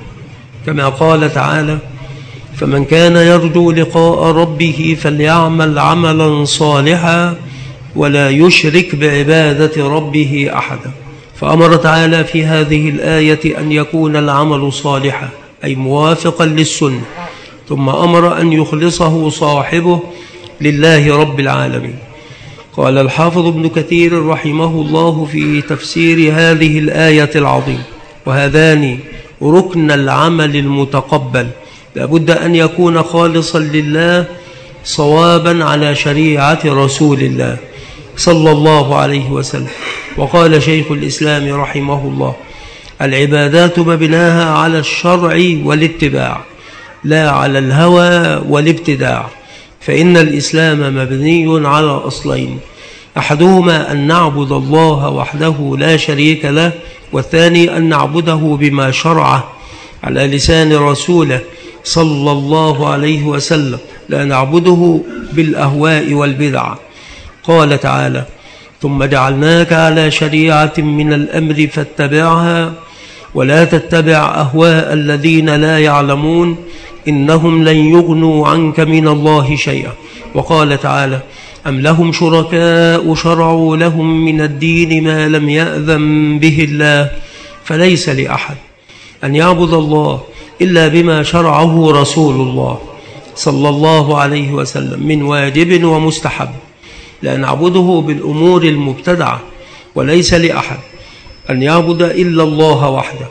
كما قال تعالى: فمن كان يرجو لقاء ربه فليعمل عملا صالحا ولا يشرك بعبادة ربه أحدا. فأمر تعالى في هذه الآية أن يكون العمل صالحا، أي موافقا للسنة، ثم أمر أن يخلصه صاحبه لله رب العالمين. قال الحافظ ابن كثير رحمه الله في تفسير هذه الآية العظيمة: وهذان ركن العمل المتقبل، لابد أن يكون خالصا لله صوابا على شريعة رسول الله صلى الله عليه وسلم. وقال شيخ الإسلام رحمه الله: العبادات مبناها على الشرع والاتباع، لا على الهوى والابتداع، فإن الإسلام مبني على أصلين: أحدهما أن نعبد الله وحده لا شريك له، والثاني أن نعبده بما شرعه على لسان رسوله صلى الله عليه وسلم، لا نعبده بالأهواء والبدع. قال تعالى: ثم جعلناك على شريعة من الأمر فاتبعها ولا تتبع أهواء الذين لا يعلمون إنهم لن يغنوا عنك من الله شيئا. وقال تعالى: أم لهم شركاء شرعوا لهم من الدين ما لم يأذن به الله، فليس لأحد أن يعبد الله إلا بما شرعه رسول الله صلى الله عليه وسلم من واجب ومستحب، لا نعبده بالأمور المبتدعة. وليس لأحد أن يعبد إلا الله وحده،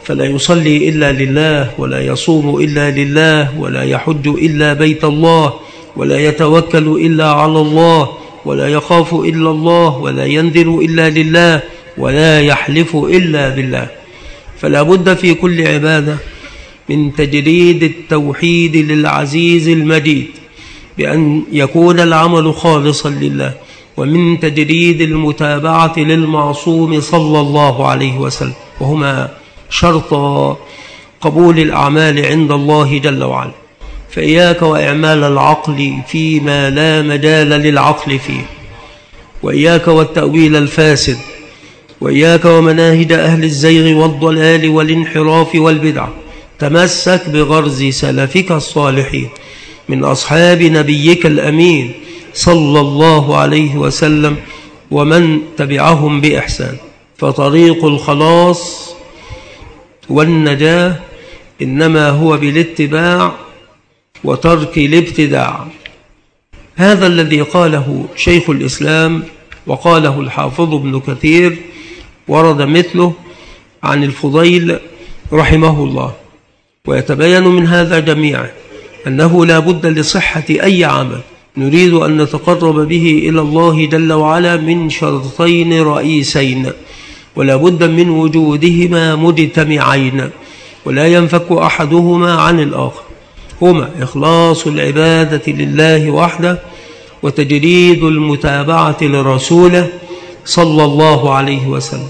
فلا يصلي إلا لله، ولا يصوم إلا لله، ولا يحج إلا بيت الله، ولا يتوكل إلا على الله، ولا يخاف إلا الله، ولا ينذر إلا لله، ولا يحلف إلا بالله. فلا بد في كل عبادة من تجريد التوحيد للعزيز المجيد بأن يكون العمل خالصا لله، ومن تجريد المتابعة للمعصوم صلى الله عليه وسلم، وهما شرط قبول الأعمال عند الله جل وعلا. فإياك وإعمال العقل فيما لا مجال للعقل فيه، وإياك والتأويل الفاسد، وإياك ومناهج أهل الزيغ والضلال والانحراف والبدع. تمسك بغرز سلفك الصالحين من أصحاب نبيك الأمين صلى الله عليه وسلم ومن تبعهم بإحسان. فطريق الخلاص والنجاة إنما هو بالاتباع وترك الابتداع. هذا الذي قاله شيخ الإسلام وقاله الحافظ ابن كثير، ورد مثله عن الفضيل رحمه الله. ويتبين من هذا جميعا أنه لا بد لصحة أي عمل نريد أن نتقرب به إلى الله جل وعلا من شرطين رئيسين، ولا بد من وجودهما مجتمعين، ولا ينفك أحدهما عن الآخر، هما إخلاص العبادة لله وحده، وتجريد المتابعة لرسوله صلى الله عليه وسلم.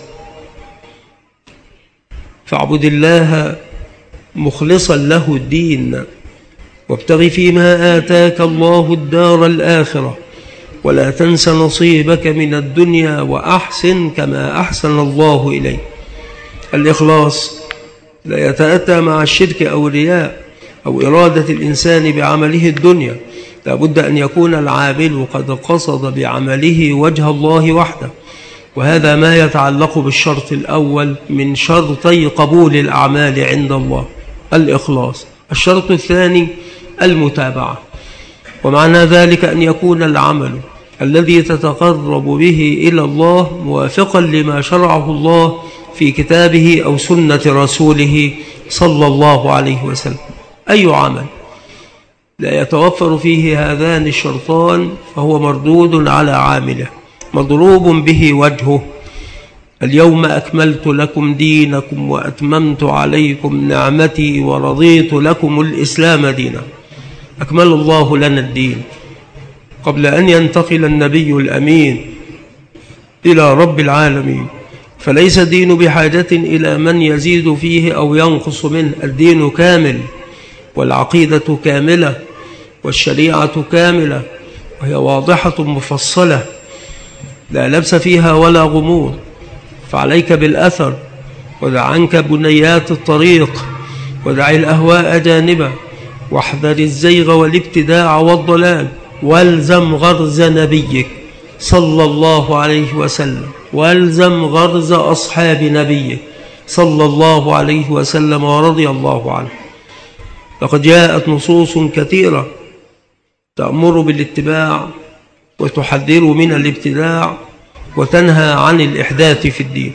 فاعبد الله مخلصا له الدين، وابتغ فيما آتاك الله الدار الآخرة، ولا تنس نصيبك من الدنيا، وأحسن كما أحسن الله إليك. الإخلاص لا يتأتى مع الشرك أو الرياء أو إرادة الإنسان بعمله الدنيا، لا بد أن يكون العامل قد قصد بعمله وجه الله وحده، وهذا ما يتعلق بالشرط الأول من شرطي قبول الأعمال عند الله، الإخلاص. الشرط الثاني المتابعة، ومعنى ذلك أن يكون العمل الذي تتقرب به إلى الله موافقا لما شرعه الله في كتابه أو سنة رسوله صلى الله عليه وسلم. أي عمل لا يتوفر فيه هذان الشرطان فهو مردود على عامله، مضروب به وجهه. اليوم أكملت لكم دينكم وأتممت عليكم نعمتي ورضيت لكم الإسلام دينا. أكمل الله لنا الدين قبل أن ينتقل النبي الأمين إلى رب العالمين، فليس الدين بحاجة إلى من يزيد فيه أو ينقص منه. الدين كامل، والعقيدة كاملة، والشريعة كاملة، وهي واضحة مفصلة لا لبس فيها ولا غموض. فعليك بالأثر، ودع عنك بنيات الطريق، ودع الأهواء جانبا، واحذر الزيغ والابتداع والضلال، والزم غرز نبيك صلى الله عليه وسلم، والزم غرز أصحاب نبيك صلى الله عليه وسلم ورضي الله عنه. لقد جاءت نصوص كثيرة تأمر بالاتباع وتحذر من الابتداع وتنهى عن الإحداث في الدين.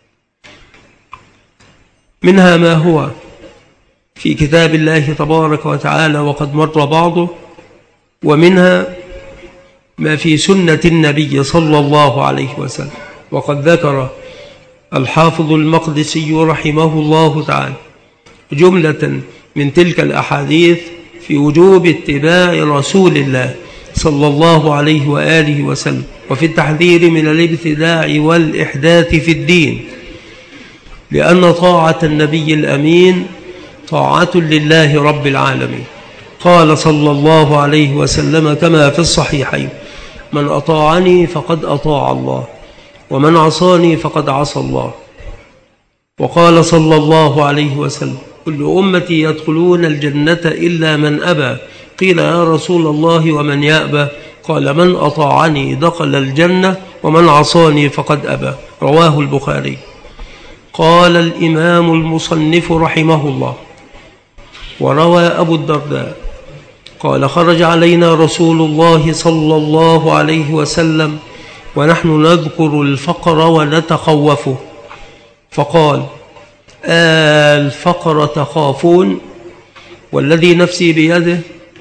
منها ما هو في كتاب الله تبارك وتعالى وقد مر بعضه، ومنها ما في سنة النبي صلى الله عليه وسلم. وقد ذكر الحافظ المقدسي رحمه الله تعالى جملة من تلك الأحاديث في وجوب اتباع رسول الله صلى الله عليه وآله وسلم، وفي التحذير من الابتداع والإحداث في الدين، لأن طاعة النبي الأمين طاعة لله رب العالمين. قال صلى الله عليه وسلم كما في الصحيحين: من أطاعني فقد أطاع الله، ومن عصاني فقد عصى الله. وقال صلى الله عليه وسلم: كل أمتي يدخلون الجنة إلا من أبى. قيل يا رسول الله ومن يأبى؟ قال: من أطاعني دخل الجنة، ومن عصاني فقد أبى. رواه البخاري. قال الإمام المصنف رحمه الله: وروى أبو الدرداء قال: خرج علينا رسول الله صلى الله عليه وسلم ونحن نذكر الفقر ونتخوفه، فقال: الفقر تخافون والذي نفسي بيده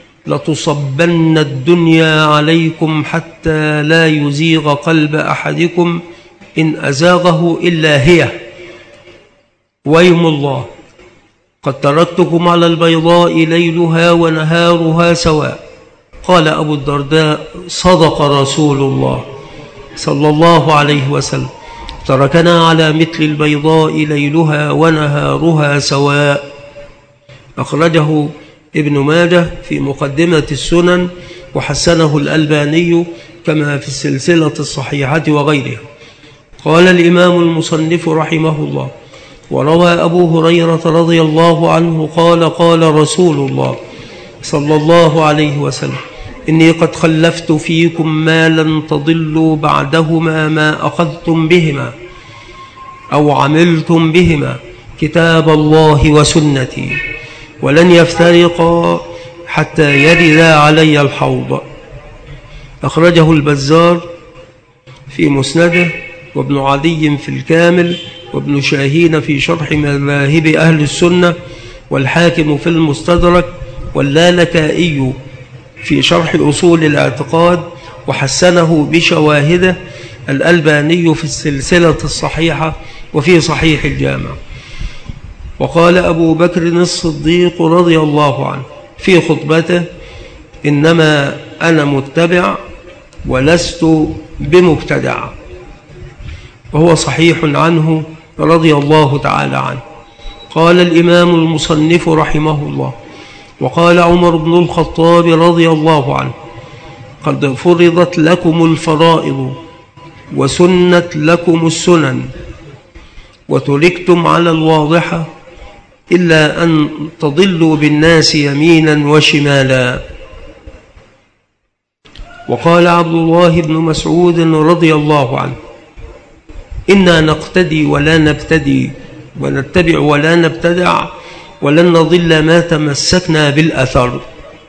لتصبن الدنيا عليكم حتى لا يزيغ قلب أحدكم إن أزاغه إلا هي، ويم الله قد تركتكم على البيضاء ليلها ونهارها سواء. قال أبو الدرداء صدق رسول الله صلى الله عليه وسلم، تركنا على مثل البيضاء ليلها ونهارها سواء. أخرجه ابن ماجه في مقدمة السنن وحسنه الألباني كما في السلسلة الصحيحة وغيرها. قال الإمام المصنف رحمه الله: وروى أبو هريرة رضي الله عنه قال قال رسول الله صلى الله عليه وسلم: إني قد خلفت فيكم ما لن تضلوا بعدهما ما أخذتم بهما أو عملتم بهما، كتاب الله وسنتي، ولن يفترقا حتى يردا علي الحوض. أخرجه البزار في مسنده، وابن عدي في الكامل، وابن شاهين في شرح مذاهب أهل السنة، والحاكم في المستدرك، واللالكائي في شرح أصول الاعتقاد، وحسنه بشواهده الألباني في السلسلة الصحيحة وفي صحيح الجامع. وقال أبو بكر الصديق رضي الله عنه في خطبته: إنما أنا متبع ولست بمبتدع، وهو صحيح عنه رضي الله تعالى عنه. قال الإمام المصنف رحمه الله: وقال عمر بن الخطاب رضي الله عنه: قد فرضت لكم الفرائض وسنت لكم السنن وتركتم على الواضحة إلا أن تضلوا بالناس يمينا وشمالا. وقال عبد الله بن مسعود رضي الله عنه: إنا نقتدي ولا نبتدي ونتبع ولا نبتدع ولن نضل ما تمسكنا بالأثر.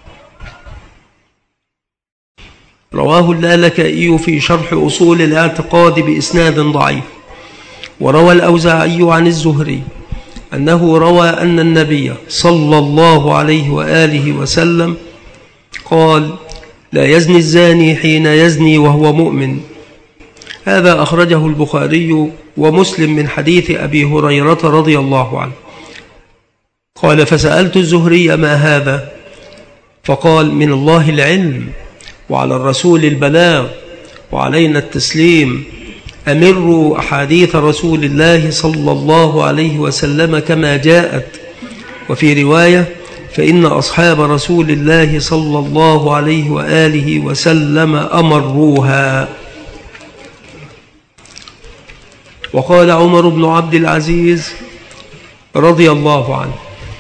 رواه اللالكائي في شرح أصول الاعتقاد بإسناد ضعيف. وروى الأوزاعي عن الزهري أنه روى أن النبي صلى الله عليه وآله وسلم قال: لا يزني الزاني حين يزني وهو مؤمن. هذا أخرجه البخاري ومسلم من حديث أبي هريرة رضي الله عنه. قال: فسألت الزهري: ما هذا؟ فقال: من الله العلم، وعلى الرسول البلاغ، وعلينا التسليم. أمروا أحاديث رسول الله صلى الله عليه وسلم كما جاءت. وفي رواية: فإن أصحاب رسول الله صلى الله عليه وآله وسلم أمروها. وقال عمر بن عبد العزيز رضي الله عنه: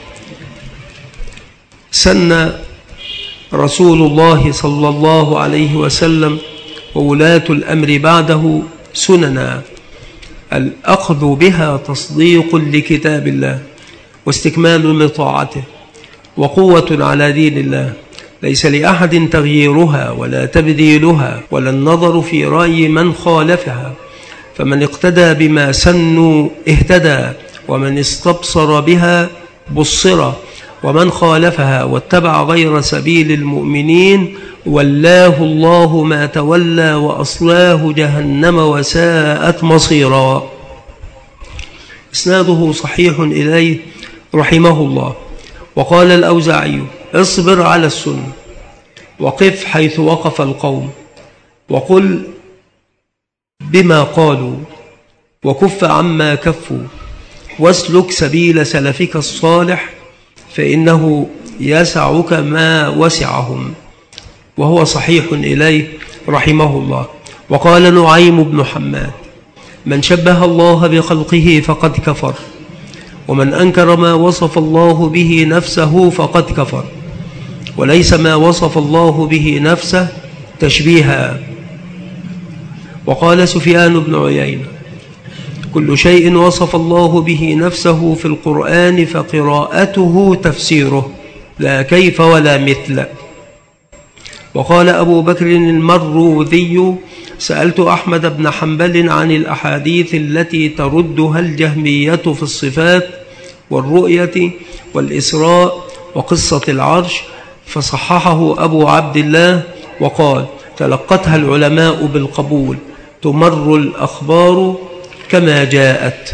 سن رسول الله صلى الله عليه وسلم وولاة الأمر بعده سننا الأخذ بها تصديق لكتاب الله واستكمال لطاعته وقوة على دين الله، ليس لأحد تغييرها ولا تبديلها ولا النظر في رأي من خالفها، فمن اقتدى بما سنوا اهتدى، ومن استبصر بها بصر، ومن خالفها واتبع غير سبيل المؤمنين ولاه الله ما تولى وأصلاه جهنم وساءت مصيرا. إسناده صحيح إليه رحمه الله. وقال الأوزاعي: اصبر على السنة، وقف حيث وقف القوم، وقل بما قالوا، وكف عما كفوا، واسلك سبيل سلفك الصالح، فإنه يسعك ما وسعهم. وهو صحيح إليه رحمه الله. وقال نعيم بن حماد: من شبه الله بخلقه فقد كفر، ومن أنكر ما وصف الله به نفسه فقد كفر، وليس ما وصف الله به نفسه تشبيها. وقال سفيان بن عيينة: كل شيء وصف الله به نفسه في القرآن فقراءته تفسيره، لا كيف ولا مثل. وقال أبو بكر المروذي: سألت أحمد بن حنبل عن الأحاديث التي تردها الجهمية في الصفات، والرؤية والإسراء وقصة العرش، فصححه أبو عبد الله وقال: تلقتها العلماء بالقبول، تمر الأخبار كما جاءت.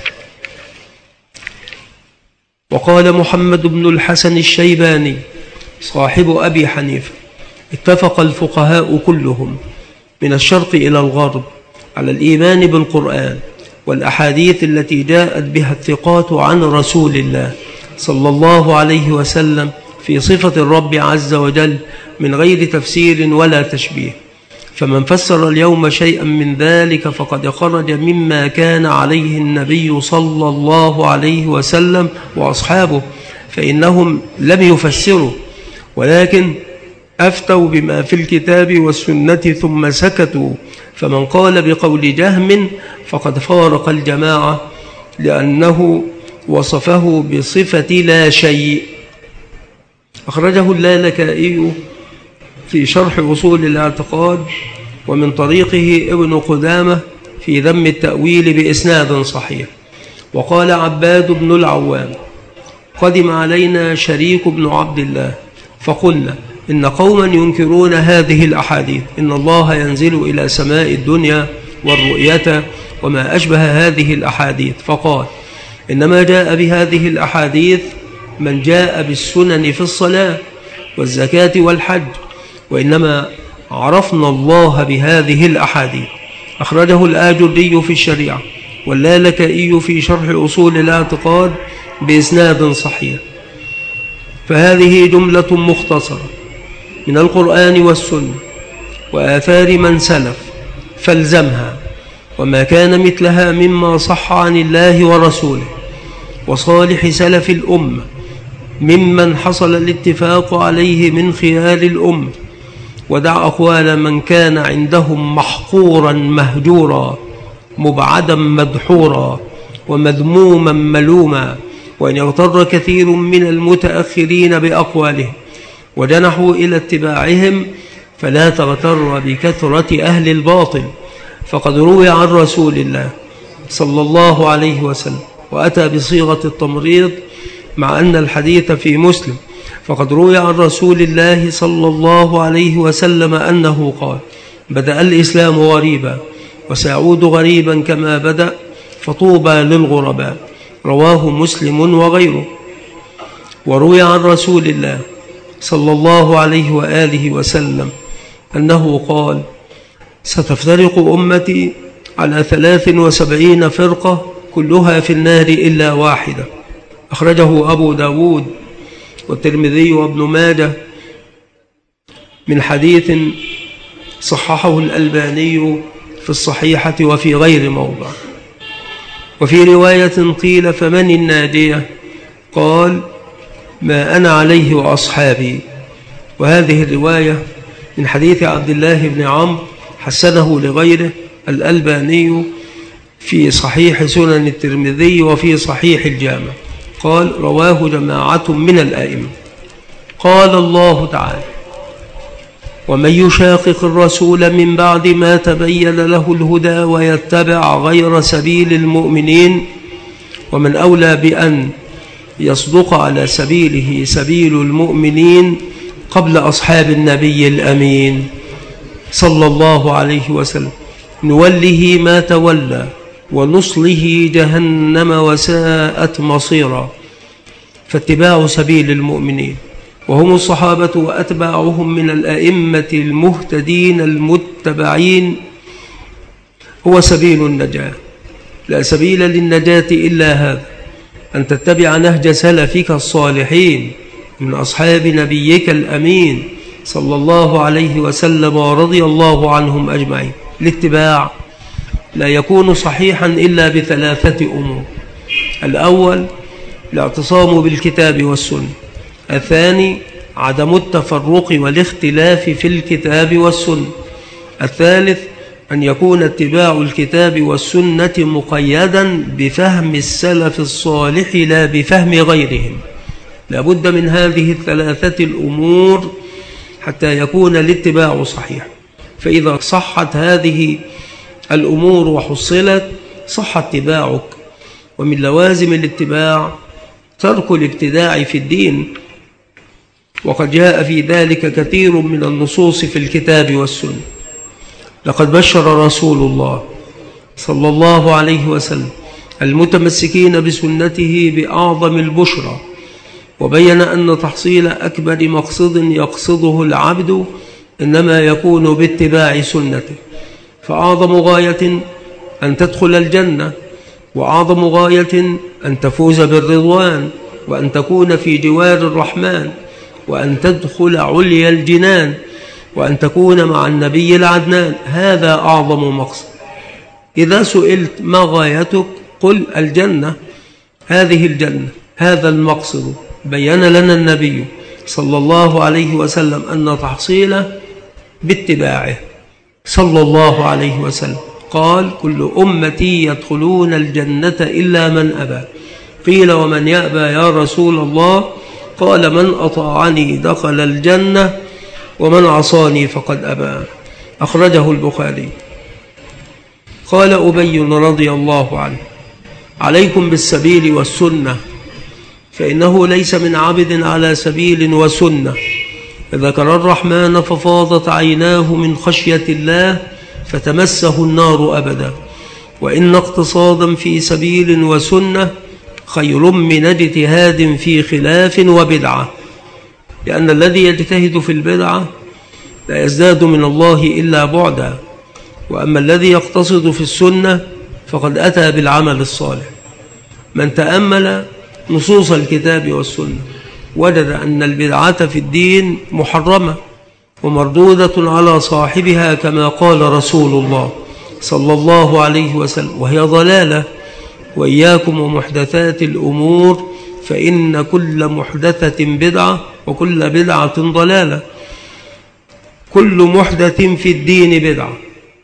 وقال محمد بن الحسن الشيباني صاحب أبي حنيفة: اتفق الفقهاء كلهم من الشرق إلى الغرب على الإيمان بالقرآن والأحاديث التي جاءت بها الثقات عن رسول الله صلى الله عليه وسلم في صفة الرب عز وجل من غير تفسير ولا تشبيه. فمن فسر اليوم شيئا من ذلك فقد خرج مما كان عليه النبي صلى الله عليه وسلم وأصحابه، فإنهم لم يفسروا ولكن أفتوا بما في الكتاب والسنة ثم سكتوا. فمن قال بقول جهم فقد فارق الجماعة، لأنه وصفه بصفة لا شيء. أخرجه اللالكائي في شرح أصول الاعتقاد، ومن طريقه ابن قدامة في ذم التأويل بإسناد صحيح. وقال عباد بن العوام: قدم علينا شريك بن عبد الله فقلنا: إن قوما ينكرون هذه الأحاديث، إن الله ينزل إلى سماء الدنيا والرؤية وما أشبه هذه الأحاديث. فقال: إنما جاء بهذه الأحاديث من جاء بالسنن في الصلاة والزكاة والحج، وإنما عرفنا الله بهذه الأحاديث. أخرجه الآجري في الشريعة واللالكائي في شرح أصول الاعتقاد بإسناد صحيح. فهذه جملة مختصرة من القرآن والسنة وآثار من سلف فالزمها، وما كان مثلها مما صح عن الله ورسوله وصالح سلف الأمة ممن حصل الاتفاق عليه من خيار الأمة. ودع أقوال من كان عندهم محقورا مهجورا مبعدا مدحورا ومذموما ملوما، وإن يغتر كثير من المتأخرين بأقوالهم وجنحوا إلى اتباعهم فلا تغتر بكثرة أهل الباطل، فقد روي عن رسول الله صلى الله عليه وسلم وأتى بصيغة التمريض مع أن الحديث في مسلم. فقد روي عن رسول الله صلى الله عليه وسلم أنه قال: بدأ الإسلام غريبا وسيعود غريبا كما بدأ، فطوبى للغرباء. رواه مسلم وغيره. وروي عن رسول الله صلى الله عليه وآله وسلم أنه قال: ستفترق أمتي على ثلاث وسبعين فرقة كلها في النار إلا واحدة. أخرجه أبو داود والترمذي وابن ماجه من حديث صححه الألباني في الصحيحة وفي غير موضع. وفي رواية قيل: فمن الناجية؟ قال: ما أنا عليه وأصحابي. وهذه الرواية من حديث عبد الله بن عمرو حسنه لغيره الألباني في صحيح سنن الترمذي وفي صحيح الجامع. قال: رواه جماعة من الآئمة. قال الله تعالى: ومن يشاقق الرسول من بعد ما تبين له الهدى ويتبع غير سبيل المؤمنين، ومن أولى بأن يصدق على سبيله سبيل المؤمنين قبل أصحاب النبي الأمين صلى الله عليه وسلم، نوله ما تولى ونصله جهنم وساءت مصيرا. فاتباع سبيل المؤمنين وهم الصحابة وأتباعهم من الأئمة المهتدين المتبعين هو سبيل النجاة. لا سبيل للنجاة إلا هذا، أن تتبع نهج سلفك الصالحين من أصحاب نبيك الأمين صلى الله عليه وسلم ورضي الله عنهم أجمعين. الاتباع لا يكون صحيحا إلا بثلاثة أمور: الأول الاعتصام بالكتاب والسنة، الثاني عدم التفرق والاختلاف في الكتاب والسنة، الثالث أن يكون اتباع الكتاب والسنة مقيدا بفهم السلف الصالح لا بفهم غيرهم. لا بد من هذه الثلاثة الأمور حتى يكون الاتباع صحيح. فإذا صحت هذه الأمور وحصلت صح اتباعك. ومن لوازم الاتباع ترك الابتداع في الدين، وقد جاء في ذلك كثير من النصوص في الكتاب والسنة. لقد بشر رسول الله صلى الله عليه وسلم المتمسكين بسنته بأعظم البشرى، وبين أن تحصيل أكبر مقصد يقصده العبد إنما يكون باتباع سنته، فأعظم غاية أن تدخل الجنة، وأعظم غاية أن تفوز بالرضوان، وأن تكون في جوار الرحمن، وأن تدخل عليا الجنان، وأن تكون مع النبي العدنان. هذا أعظم مقصد. إذا سئلت ما غايتك؟ قل الجنة. هذه الجنة، هذا المقصد. بين لنا النبي صلى الله عليه وسلم أن تحصيله باتباعه صلى الله عليه وسلم. قال: كل أمتي يدخلون الجنة إلا من أبى. قيل: ومن يأبى يا رسول الله؟ قال: من أطاعني دخل الجنة، ومن عصاني فقد أبى. أخرجه البخاري. قال أبي رضي الله عنه: عليكم بالسبيل والسنة، فإنه ليس من عبد على سبيل وسنة ذكر الرحمن ففاضت عيناه من خشية الله فتمسه النار أبدا، وإن اقتصادا في سبيل وسنة خير من اجتهاد في خلاف وبدعة، لأن الذي يجتهد في البدعة لا يزداد من الله إلا بعدا، وأما الذي يقتصد في السنة فقد أتى بالعمل الصالح. من تأمل نصوص الكتاب والسنة وجد أن البدعة في الدين محرمة ومردودة على صاحبها، كما قال رسول الله صلى الله عليه وسلم، وهي ضلالة. وإياكم ومحدثات الأمور فإن كل محدثة بدعة وكل بدعة ضلالة. كل محدث في الدين بدعة،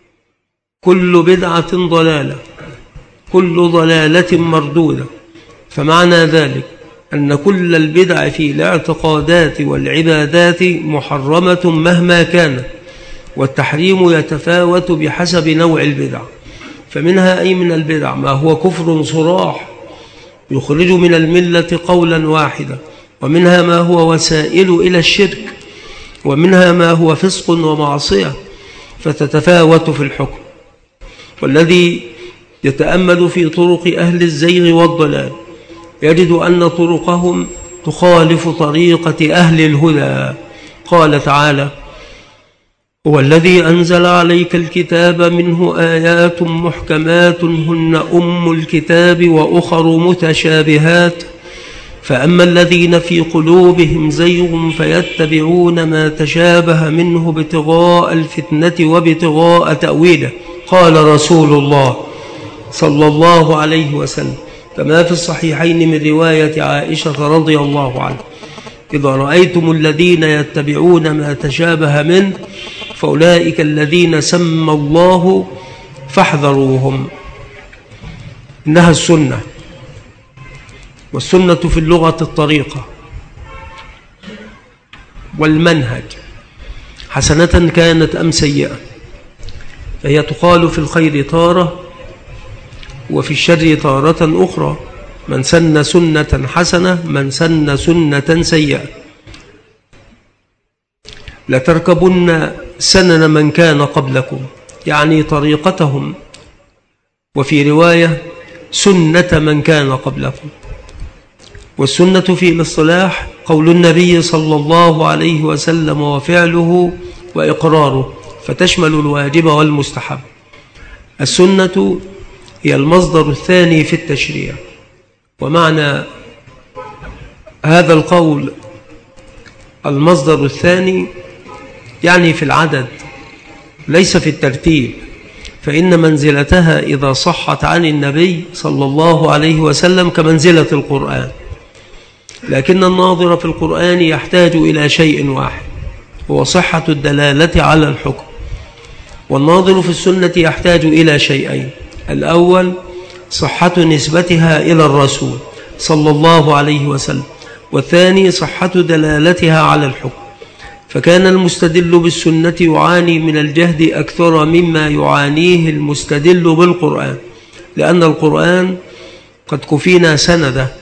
كل بدعة ضلالة، كل ضلالة مردودة. فمعنى ذلك أن كل البدع في الاعتقادات والعبادات محرمة مهما كانت، والتحريم يتفاوت بحسب نوع البدع. فمنها أي من البدع ما هو كفر صراح يخرج من الملة قولا واحدا، ومنها ما هو وسائل إلى الشرك، ومنها ما هو فسق ومعصية، فتتفاوت في الحكم. والذي يتأمل في طرق أهل الزيغ والضلال يجد أن طرقهم تخالف طريقة أهل الهدى. قال تعالى: هو الذي أنزل عليك الكتاب منه آيات محكمات هن أم الكتاب وأخر متشابهات، فأما الذين في قلوبهم زيغ فيتبعون ما تشابه منه ابتغاء الفتنة وابتغاء تأويله. قال رسول الله صلى الله عليه وسلم كما في الصحيحين من رواية عائشة رضي الله عنها: إذا رأيتم الذين يتبعون ما تشابه منه فأولئك الذين سمى الله فاحذروهم. إنها السنة، والسنة في اللغة الطريقة والمنهج، حسنة كانت أم سيئة، فهي تقال في الخير تارة وفي الشر تارة أخرى. من سن سنة حسنة، من سن سنة سيئة. لتركبن سنن من كان قبلكم، يعني طريقتهم، وفي رواية سنة من كان قبلكم. والسنة في الاصطلاح قول النبي صلى الله عليه وسلم وفعله وإقراره، فتشمل الواجب والمستحب. السنة هي المصدر الثاني في التشريع، ومعنى هذا القول المصدر الثاني يعني في العدد ليس في الترتيب، فإن منزلتها إذا صحت عن النبي صلى الله عليه وسلم كمنزلة القرآن، لكن الناظر في القرآن يحتاج إلى شيء واحد هو صحة الدلالة على الحكم، والناظر في السنة يحتاج إلى شيئين: الأول صحة نسبتها إلى الرسول صلى الله عليه وسلم، والثاني صحة دلالتها على الحكم. فكان المستدل بالسنة يعاني من الجهد أكثر مما يعانيه المستدل بالقرآن، لأن القرآن قد كفينا سنده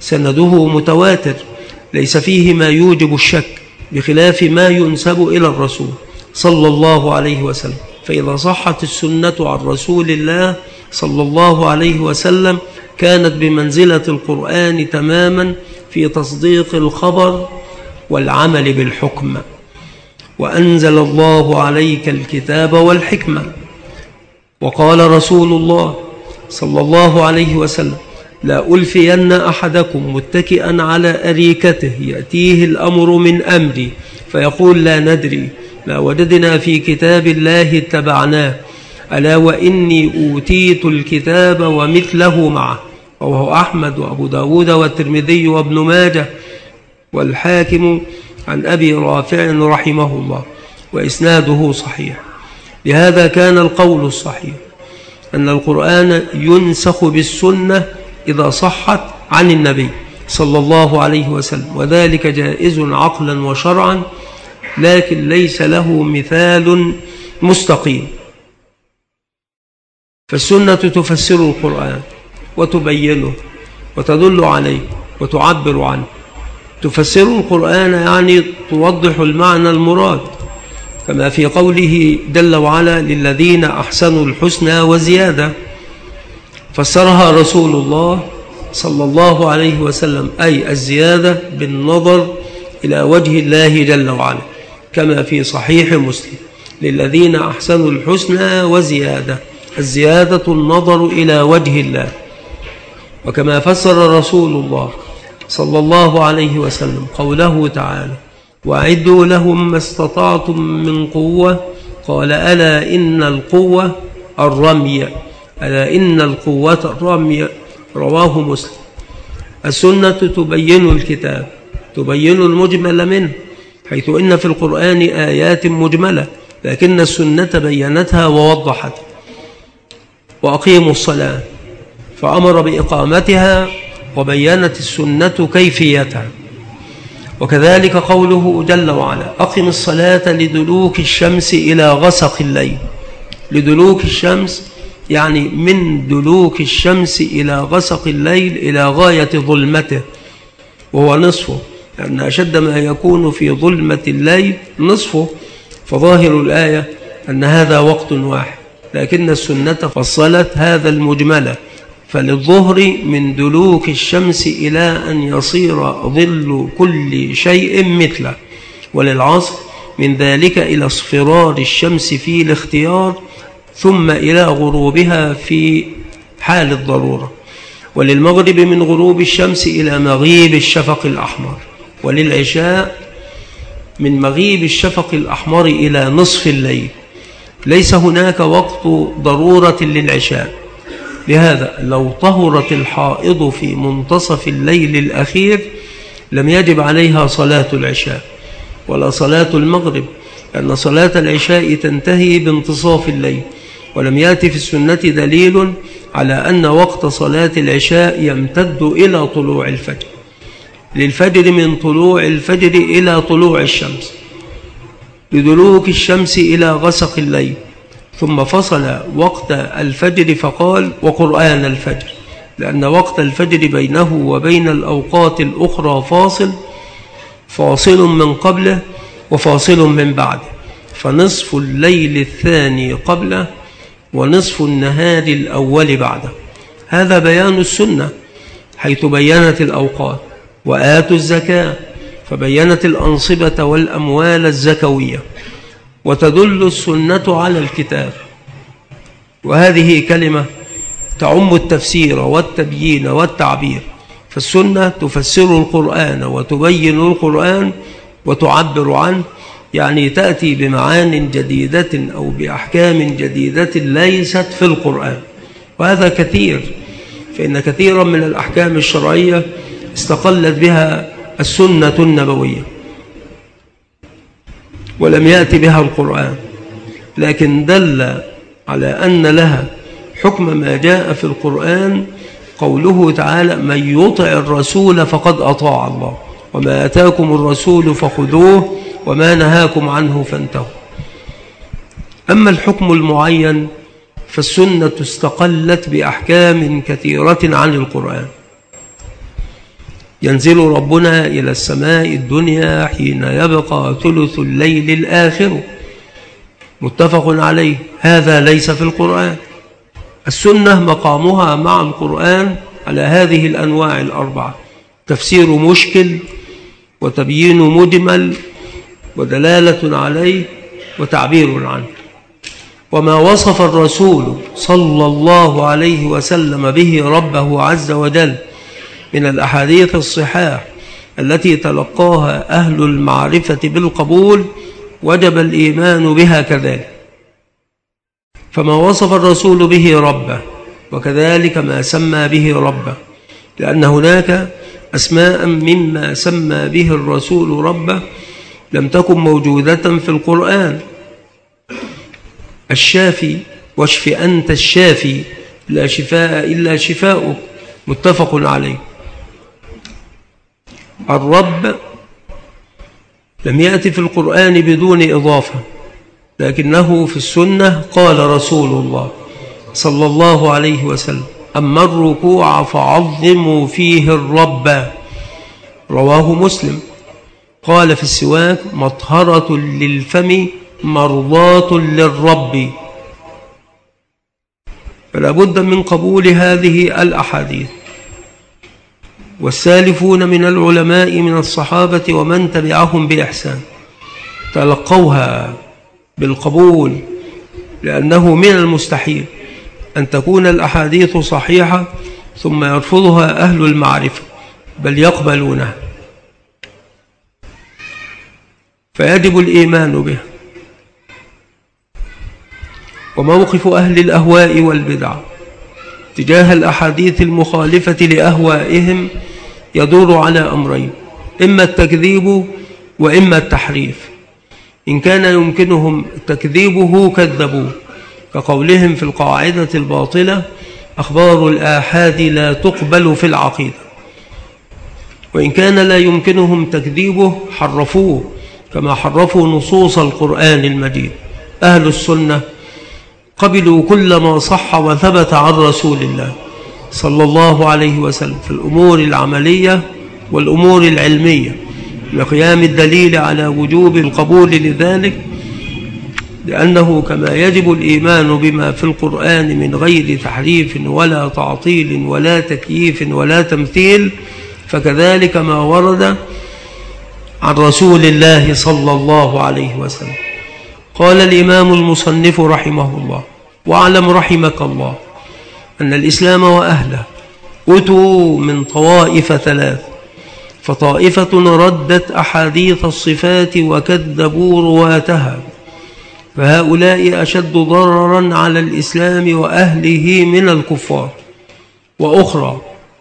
سنده متواتر ليس فيه ما يوجب الشك، بخلاف ما ينسب إلى الرسول صلى الله عليه وسلم. فإذا صحت السنة عن رسول الله صلى الله عليه وسلم كانت بمنزلة القرآن تماما في تصديق الخبر والعمل بالحكم. وأنزل الله عليك الكتاب والحكمة. وقال رسول الله صلى الله عليه وسلم: لا ألفين أحدكم متكئا على أريكته يأتيه الأمر من أمري فيقول لا ندري ما وجدنا في كتاب الله اتبعناه، ألا وإني أوتيت الكتاب ومثله معه. رواه أحمد وأبو داود والترمذي وابن ماجه والحاكم عن أبي رافع رحمه الله، وإسناده صحيح. لهذا كان القول الصحيح أن القرآن ينسخ بالسنة إذا صحت عن النبي صلى الله عليه وسلم، وذلك جائز عقلا وشرعا، لكن ليس له مثال مستقيم. فالسنة تفسر القرآن وتبينه وتدل عليه وتعبر عنه. تفسر القرآن يعني توضح المعنى المراد، كما في قوله جل وعلا: للذين أحسنوا الحسنى وزيادة. فسرها رسول الله صلى الله عليه وسلم، أي الزيادة بالنظر إلى وجه الله جل وعلا، كما في صحيح مسلم: للذين أحسنوا الحسنى وزيادة، الزيادة النظر إلى وجه الله. وكما فسر رسول الله صلى الله عليه وسلم قوله تعالى: وأعدوا لهم ما استطعتم من قوة، قال: ألا إن القوة الرمي، ألا إن القوة الرمي. رواه مسلم. السنة تبين الكتاب، تبين المجمل منه، حيث إن في القرآن آيات مجملة، لكن السنة بينتها ووضحت. وأقيموا الصلاة، فأمر بإقامتها، وبينت السنة كيفيتها. وكذلك قوله جل وعلا: أقم الصلاة لدلوك الشمس إلى غسق الليل. لدلوك الشمس يعني من دلوك الشمس إلى غسق الليل، إلى غاية ظلمته وهو نصفه، لأن أشد ما يكون في ظلمة الليل نصفه. فظاهر الآية أن هذا وقت واحد، لكن السنة فصلت هذا المجملة. فللظهر من دلوك الشمس إلى أن يصير ظل كل شيء مثله، وللعصر من ذلك إلى اصفرار الشمس في الاختيار، ثم إلى غروبها في حال الضرورة، وللمغرب من غروب الشمس إلى مغيب الشفق الأحمر، وللعشاء من مغيب الشفق الأحمر إلى نصف الليل. ليس هناك وقت ضرورة للعشاء. لهذا لو طهرت الحائض في منتصف الليل الأخير لم يجب عليها صلاة العشاء ولا صلاة المغرب، لأن صلاة العشاء تنتهي بانتصاف الليل، ولم يأتي في السنة دليل على أن وقت صلاة العشاء يمتد إلى طلوع الفجر. للفجر من طلوع الفجر إلى طلوع الشمس، لدلوك الشمس إلى غسق الليل، ثم فصل وقت الفجر فقال: وقرآن الفجر، لأن وقت الفجر بينه وبين الأوقات الأخرى فاصل، فاصل من قبله وفاصل من بعده، فنصف الليل الثاني قبله ونصف النهار الأول بعده. هذا بيان السنة، حيث بينت الأوقات. وآتوا الزكاة، فبينت الأنصبة والأموال الزكوية. وتدل السنة على الكتاب، وهذه كلمة تعم التفسير والتبيين والتعبير. فالسنة تفسر القرآن وتبين القرآن وتعبر عنه، يعني تأتي بمعان جديدة أو بأحكام جديدة ليست في القرآن، وهذا كثير، فإن كثيرا من الأحكام الشرعية استقلت بها السنة النبوية ولم يأتي بها القرآن، لكن دل على أن لها حكم ما جاء في القرآن قوله تعالى: من يطع الرسول فقد أطاع الله، وما آتاكم الرسول فخذوه وما نهاكم عنه فانتهوا. أما الحكم المعين فالسنة استقلت بأحكام كثيرة عن القرآن. ينزل ربنا إلى السماء الدنيا حين يبقى ثلث الليل الآخر، متفق عليه. هذا ليس في القرآن. السنة مقامها مع القرآن على هذه الأنواع الأربعة: تفسير مشكل، وتبيين مجمل، ودلالة عليه، وتعبير عنه. وما وصف الرسول صلى الله عليه وسلم به ربه عز وجل من الأحاديث الصحاح التي تلقاها أهل المعرفة بالقبول وجب الإيمان بها كذلك. فما وصف الرسول به ربه، وكذلك ما سمى به ربه، لأن هناك أسماء مما سمى به الرسول ربه لم تكن موجودة في القرآن. الشافي: واشف أنت الشافي لا شفاء إلا شفاؤك، متفق عليه. الرب لم يأتي في القرآن بدون إضافة، لكنه في السنة قال رسول الله صلى الله عليه وسلم: أما الركوع فعظموا فيه الرب، رواه مسلم. قال في السواك: مطهرة للفم مرضاة للرب. فلا بد من قبول هذه الأحاديث. والسالفون من العلماء من الصحابة ومن تبعهم بإحسان تلقوها بالقبول، لأنه من المستحيل أن تكون الأحاديث صحيحة ثم يرفضها أهل المعرفة، بل يقبلونها، فيجب الإيمان بها. وموقف أهل الأهواء والبدع تجاه الأحاديث المخالفة لأهوائهم يدور على أمرين: إما التكذيب وإما التحريف. إن كان يمكنهم تكذيبه كذبوه، كقولهم في القاعدة الباطلة: أخبار الآحاد لا تقبل في العقيدة. وإن كان لا يمكنهم تكذيبه حرفوه، كما حرفوا نصوص القرآن المجيد. أهل السنة قبلوا كل ما صح وثبت عن رسول الله صلى الله عليه وسلم في الأمور العملية والأمور العلمية، لقيام الدليل على وجوب القبول لذلك، لأنه كما يجب الإيمان بما في القرآن من غير تحريف ولا تعطيل ولا تكييف ولا تمثيل، فكذلك ما ورد عن رسول الله صلى الله عليه وسلم. قال الإمام المصنف رحمه الله: واعلم رحمك الله أن الإسلام وأهله أتوا من طوائف ثلاث، فطائفة ردت أحاديث الصفات وكذبوا رواتها، فهؤلاء أشد ضررا على الإسلام وأهله من الكفار. وأخرى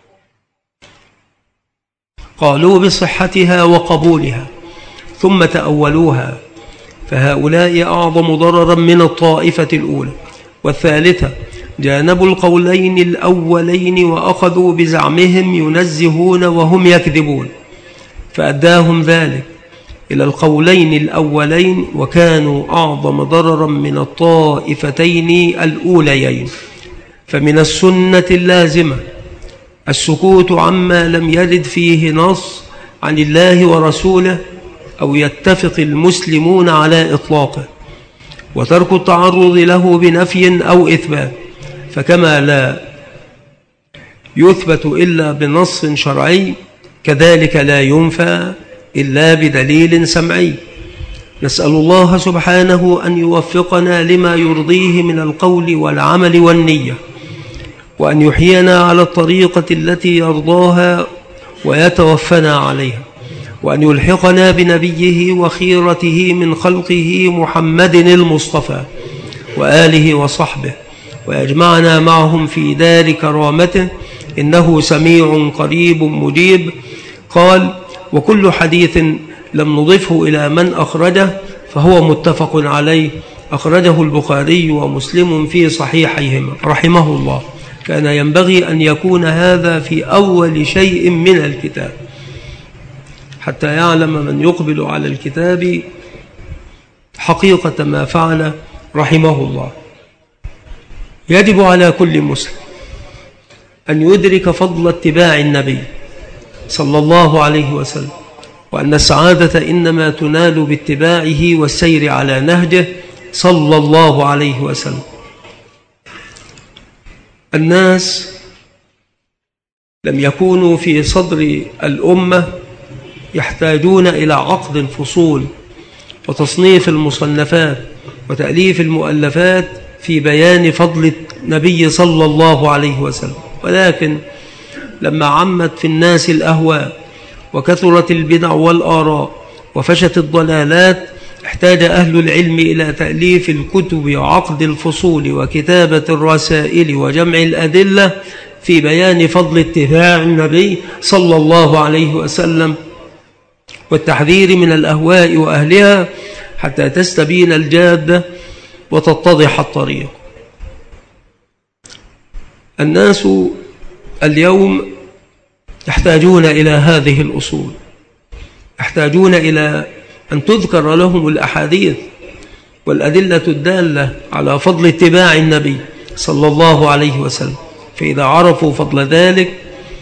قالوا بصحتها وقبولها ثم تأولوها، فهؤلاء أعظم ضررا من الطائفة الأولى. والثالثة جانبوا القولين الأولين وأخذوا بزعمهم ينزهون وهم يكذبون، فأداهم ذلك إلى القولين الأولين، وكانوا أعظم ضررا من الطائفتين الأوليين. فمن السنة اللازمة السكوت عما لم يرد فيه نص عن الله ورسوله أو يتفق المسلمون على إطلاقه، وترك التعرض له بنفي أو إثبات. فكما لا يثبت إلا بنص شرعي، كذلك لا ينفى إلا بدليل سمعي. نسأل الله سبحانه أن يوفقنا لما يرضيه من القول والعمل والنية، وأن يحيينا على الطريقة التي يرضاها ويتوفنا عليها، وأن يلحقنا بنبيه وخيرته من خلقه محمد المصطفى وآله وصحبه، ويجمعنا معهم في دار كرامته، إنه سميع قريب مجيب. قال: وكل حديث لم نضفه إلى من أخرجه فهو متفق عليه، أخرجه البخاري ومسلم في صحيحيهما رحمه الله. كان ينبغي أن يكون هذا في أول شيء من الكتاب، حتى يعلم من يقبل على الكتاب حقيقة ما فعل رحمه الله. يجب على كل مسلم أن يدرك فضل اتباع النبي صلى الله عليه وسلم، وأن السعادة إنما تنال باتباعه والسير على نهجه صلى الله عليه وسلم. الناس لم يكونوا في صدر الأمة يحتاجون إلى عقد الفصول وتصنيف المصنفات وتأليف المؤلفات في بيان فضل النبي صلى الله عليه وسلم، ولكن لما عمت في الناس الأهواء وكثرت البدع والآراء وفشت الضلالات احتاج أهل العلم إلى تأليف الكتب وعقد الفصول وكتابة الرسائل وجمع الأدلة في بيان فضل اتباع النبي صلى الله عليه وسلم والتحذير من الأهواء وأهلها حتى تستبين الجادة وتتضح الطريق. الناس اليوم يحتاجون إلى هذه الأصول، يحتاجون إلى أن تذكر لهم الأحاديث والأدلة الدالة على فضل اتباع النبي صلى الله عليه وسلم، فإذا عرفوا فضل ذلك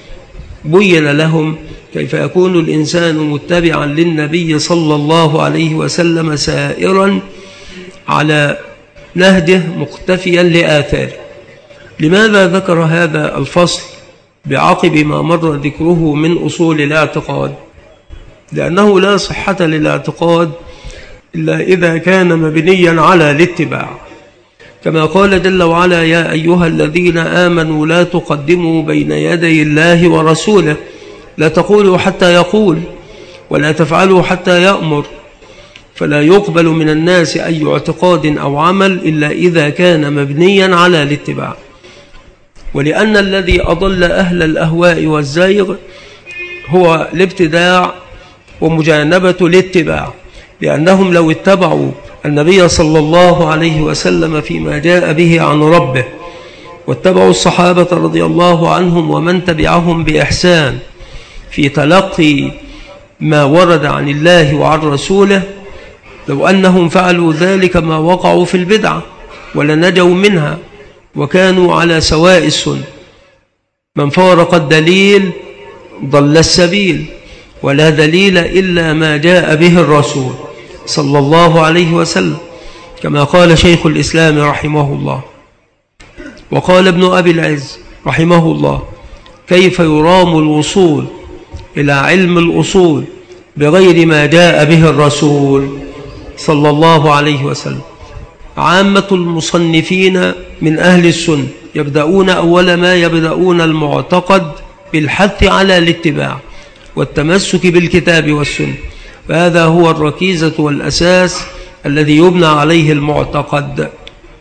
بين لهم كيف يكون الإنسان متبعا للنبي صلى الله عليه وسلم سائرا على نهجه مقتفيا لآثاره. لماذا ذكر هذا الفصل بعقب ما مر ذكره من أصول الاعتقاد؟ لأنه لا صحة للاعتقاد إلا إذا كان مبنيا على الاتباع، كما قال جل وعلا: يا أيها الذين آمنوا لا تقدموا بين يدي الله ورسوله، لا تقولوا حتى يقول ولا تفعلوا حتى يأمر. فلا يقبل من الناس أي اعتقاد أو عمل إلا إذا كان مبنيا على الاتباع. ولأن الذي أضل أهل الأهواء والزيغ هو الابتداع ومجانبة الاتباع، لأنهم لو اتبعوا النبي صلى الله عليه وسلم فيما جاء به عن ربه واتبعوا الصحابة رضي الله عنهم ومن تبعهم بإحسان في تلقي ما ورد عن الله وعن رسوله، لو أنهم فعلوا ذلك ما وقعوا في البدعة ولنجوا منها وكانوا على سواء السنة. من فارق الدليل ضل السبيل، ولا دليل إلا ما جاء به الرسول صلى الله عليه وسلم، كما قال شيخ الإسلام رحمه الله. وقال ابن أبي العز رحمه الله: كيف يرام الوصول إلى علم الأصول بغير ما جاء به الرسول صلى الله عليه وسلم؟ عامة المصنفين من أهل السنة يبدأون أول ما يبدأون المعتقد بالحث على الاتباع والتمسك بالكتاب والسنة، فهذا هو الركيزة والأساس الذي يبنى عليه المعتقد.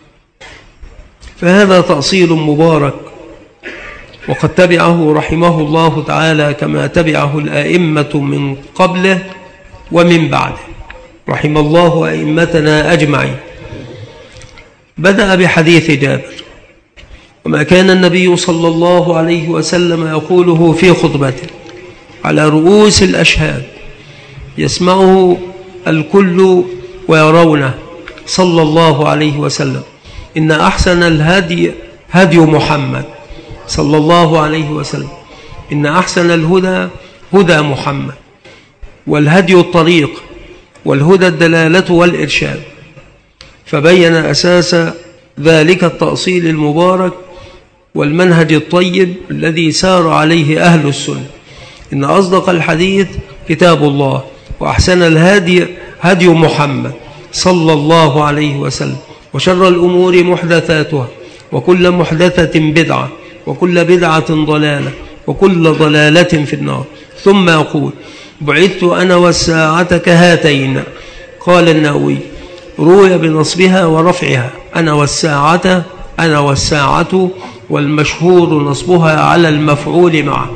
فهذا تأصيل مبارك، وقد تبعه رحمه الله تعالى كما تبعه الآئمة من قبله ومن بعده، رحم الله أئمتنا أجمعين. بدأ بحديث جابر: وما كان النبي صلى الله عليه وسلم يقوله في خطبته على رؤوس الأشهاد يسمعه الكل ويرونه صلى الله عليه وسلم: إن أحسن الهدي هدي محمد صلى الله عليه وسلم، إن أحسن الهدى هدى محمد، والهدي الطريق، والهدى الدلالة والإرشاد. فبين أساس ذلك التأصيل المبارك والمنهج الطيب الذي سار عليه أهل السنة. إن أصدق الحديث كتاب الله، وأحسن الهدي هدي محمد صلى الله عليه وسلم، وشر الأمور محدثاتها، وكل محدثة بدعة، وكل بدعة ضلالة، وكل ضلالة في النار. ثم يقول: بعثت أنا والساعة كهاتين. قال النووي: روي بنصبها ورفعها، أنا والساعة، أنا والساعة، والمشهور نصبها على المفعول معه.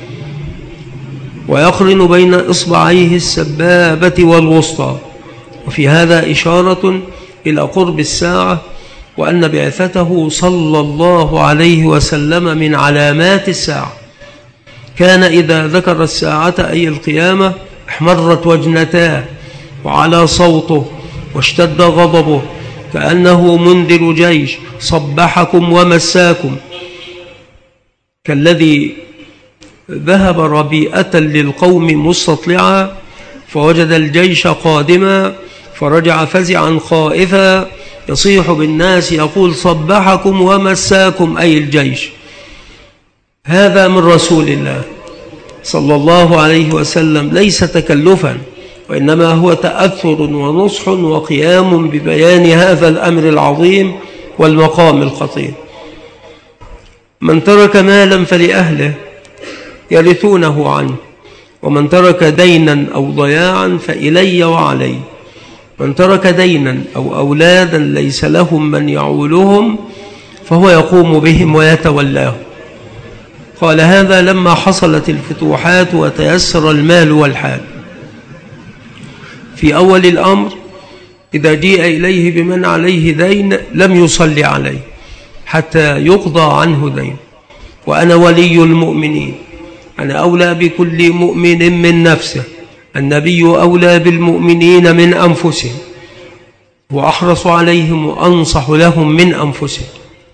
ويقرن بين إصبعيه السبابة والوسطى، وفي هذا إشارة إلى قرب الساعة، وأن بعثته صلى الله عليه وسلم من علامات الساعة. كان إذا ذكر الساعة أي القيامة احمرت وجنتاه وعلى صوته واشتد غضبه، كأنه منذر جيش صبحكم ومساكم، كالذي ذهب ربيئة للقوم مستطلعا فوجد الجيش قادما فرجع فزعا خائفا يصيح بالناس يقول صبحكم ومساكم أي الجيش. هذا من رسول الله صلى الله عليه وسلم ليس تكلفا، وإنما هو تأثر ونصح وقيام ببيان هذا الأمر العظيم والمقام الخطير. من ترك مالا فلأهله يرثونه عنه، ومن ترك دينا أو ضياعا فإلي وعلي. من ترك دينا أو أولادا ليس لهم من يعولهم فهو يقوم بهم ويتولاهم. قال هذا لما حصلت الفتوحات وتيسر المال والحال. في أول الأمر إذا جيء إليه بمن عليه دين لم يصلي عليه حتى يقضى عنه دين. وأنا ولي المؤمنين، أنا أولى بكل مؤمن من نفسه، النبي أولى بالمؤمنين من أنفسهم، وأحرص عليهم وأنصح لهم من أنفسهم.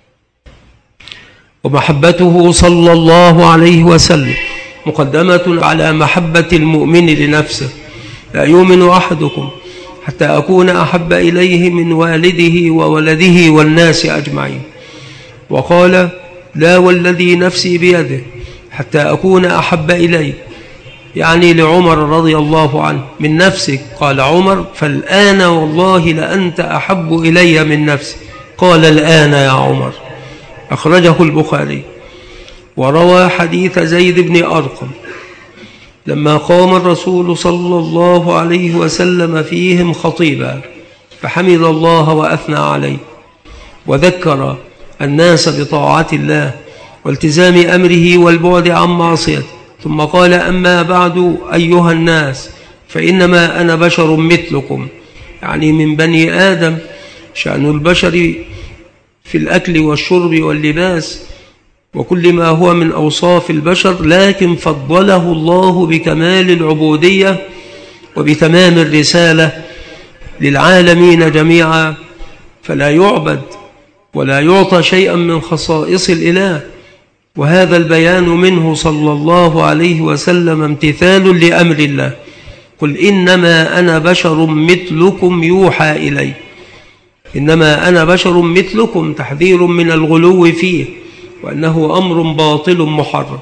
ومحبته صلى الله عليه وسلم مقدمة على محبة المؤمن لنفسه. لا يؤمن أحدكم حتى أكون أحب إليه من والده وولده والناس أجمعين. وقال لا والذي نفسي بيده حتى أكون أحب إليه، يعني لعمر رضي الله عنه، من نفسك. قال عمر فالآن والله لأنت أحب إلي من نفسي. قال الآن يا عمر. أخرجه البخاري. وروى حديث زيد بن أرقم لما قام الرسول صلى الله عليه وسلم فيهم خطيبا فحمد الله وأثنى عليه وذكر الناس بطاعة الله والتزام أمره والبعد عن معصيته، ثم قال أما بعد أيها الناس فإنما أنا بشر مثلكم، يعني من بني آدم. شأن البشر في الأكل والشرب واللباس وكل ما هو من أوصاف البشر، لكن فضله الله بكمال العبودية وبتمام الرسالة للعالمين جميعا، فلا يعبد ولا يعطى شيئا من خصائص الإله. وهذا البيان منه صلى الله عليه وسلم امتثال لأمر الله. قل إنما أنا بشر مثلكم يوحى إلي. إنما أنا بشر مثلكم تحذير من الغلو فيه، وأنه أمر باطل محرم.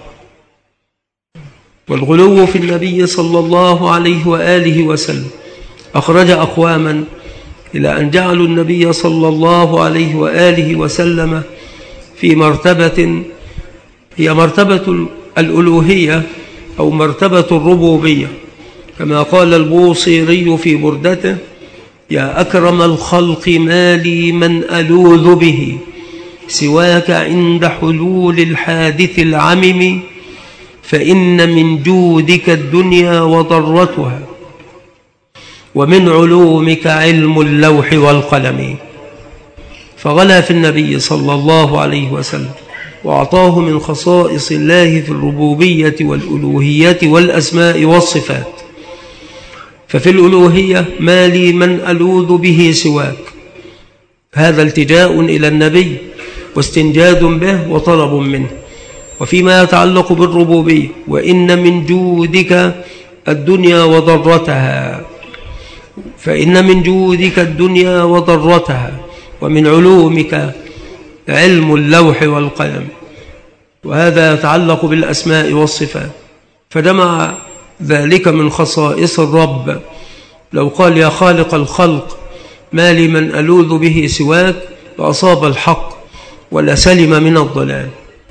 والغلو في النبي صلى الله عليه وآله وسلم أخرج أقواما إلى أن جعلوا النبي صلى الله عليه وآله وسلم في مرتبة هي مرتبة الألوهية أو مرتبة الربوبية، كما قال البوصيري في بردته يا أكرم الخلق ما لي من ألوذ به سواك عند حلول الحادث العمم، فإن من جودك الدنيا وضرتها ومن علومك علم اللوح والقلم. فغلا في النبي صلى الله عليه وسلم وأعطاه من خصائص الله في الربوبية والألوهية والأسماء والصفات. ففي الألوهية ما لي من ألوذ به سواك، هذا التجاء إلى النبي واستنجاد به وطلب منه. وفيما يتعلق بالربوبية وإن من جودك الدنيا وضرتها، فإن من جودك الدنيا وضرتها ومن علومك علم اللوح والقلم، وهذا يتعلق بالأسماء والصفات. فجمع ذلك من خصائص الرب. لو قال يا خالق الخلق ما لي من ألوذ به سواك فأصاب الحق ولسلم من الضلال.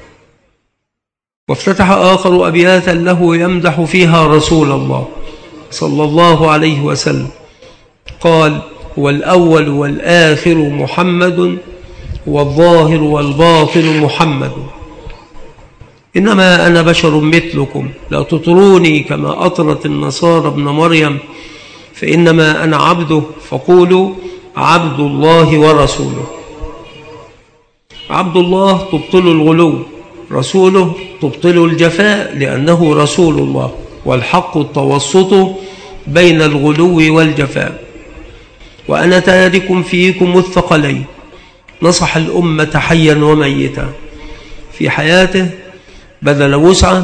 وافتتح آخر أبياتا له يمدح فيها رسول الله صلى الله عليه وسلم. قال هو الأول والآخر محمد والظاهر والباطن محمد، إنما أنا بشر مثلكم لا تطروني كما أطرت النصارى ابن مريم، فإنما أنا عبده فقولوا عبد الله ورسوله. عبد الله تبطل الغلو، رسوله تبطل الجفاء لأنه رسول الله، والحق التوسط بين الغلو والجفاء. وأنا تارك فيكم الثقلين، نصح الأمة حيا وميتا. في حياته بذل وسعه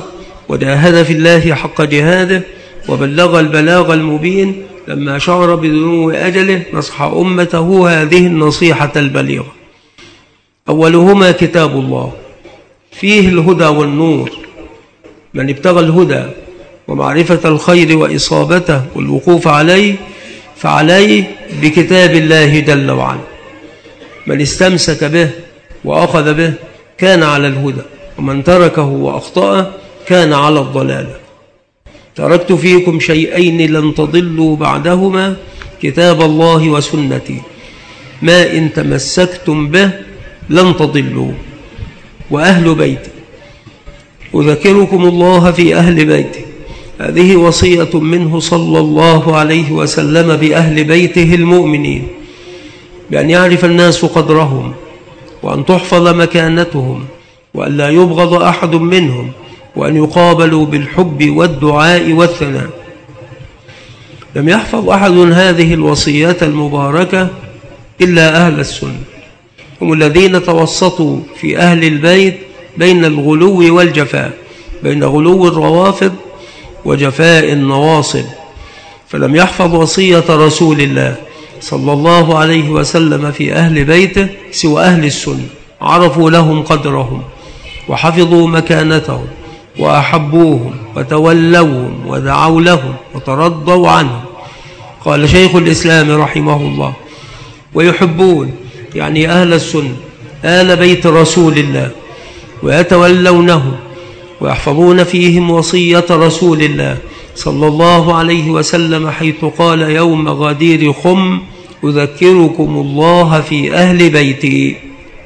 وجاهد في الله حق جهاده وبلغ البلاغ المبين لما شعر بدنو أجله نصح أمته هذه النصيحة البليغة. أولهما كتاب الله فيه الهدى والنور، من ابتغى الهدى ومعرفة الخير وإصابته والوقوف عليه فعليه بكتاب الله جل وعلا، من استمسك به وأخذ به كان على الهدى، ومن تركه وأخطأه كان على الضلال. تركت فيكم شيئين لن تضلوا بعدهما، كتاب الله وسنتي، ما إن تمسكتم به لن تضلوا، وأهل بيتي. أذكركم الله في أهل بيتي، هذه وصية منه صلى الله عليه وسلم بأهل بيته المؤمنين، بأن يعرف الناس قدرهم، وأن تحفظ مكانتهم، وأن لا يبغض أحد منهم، وأن يقابلوا بالحب والدعاء والثناء. لم يحفظ أحد هذه الوصيات المباركة إلا أهل السنة، هم الذين توسطوا في أهل البيت بين الغلو والجفاء، بين غلو الروافض وجفاء النواصب، فلم يحفظ وصية رسول الله صلى الله عليه وسلم في أهل بيته سوى أهل السنة، عرفوا لهم قدرهم وحفظوا مكانتهم وأحبوهم وتولوهم ودعوا لهم وترضوا عنهم. قال شيخ الإسلام رحمه الله: ويحبون يعني أهل السنة آل بيت رسول الله، ويتولونهم ويحفظون فيهم وصية رسول الله صلى الله عليه وسلم، حيث قال يوم غدير خم: أذكركم الله في أهل بيتي.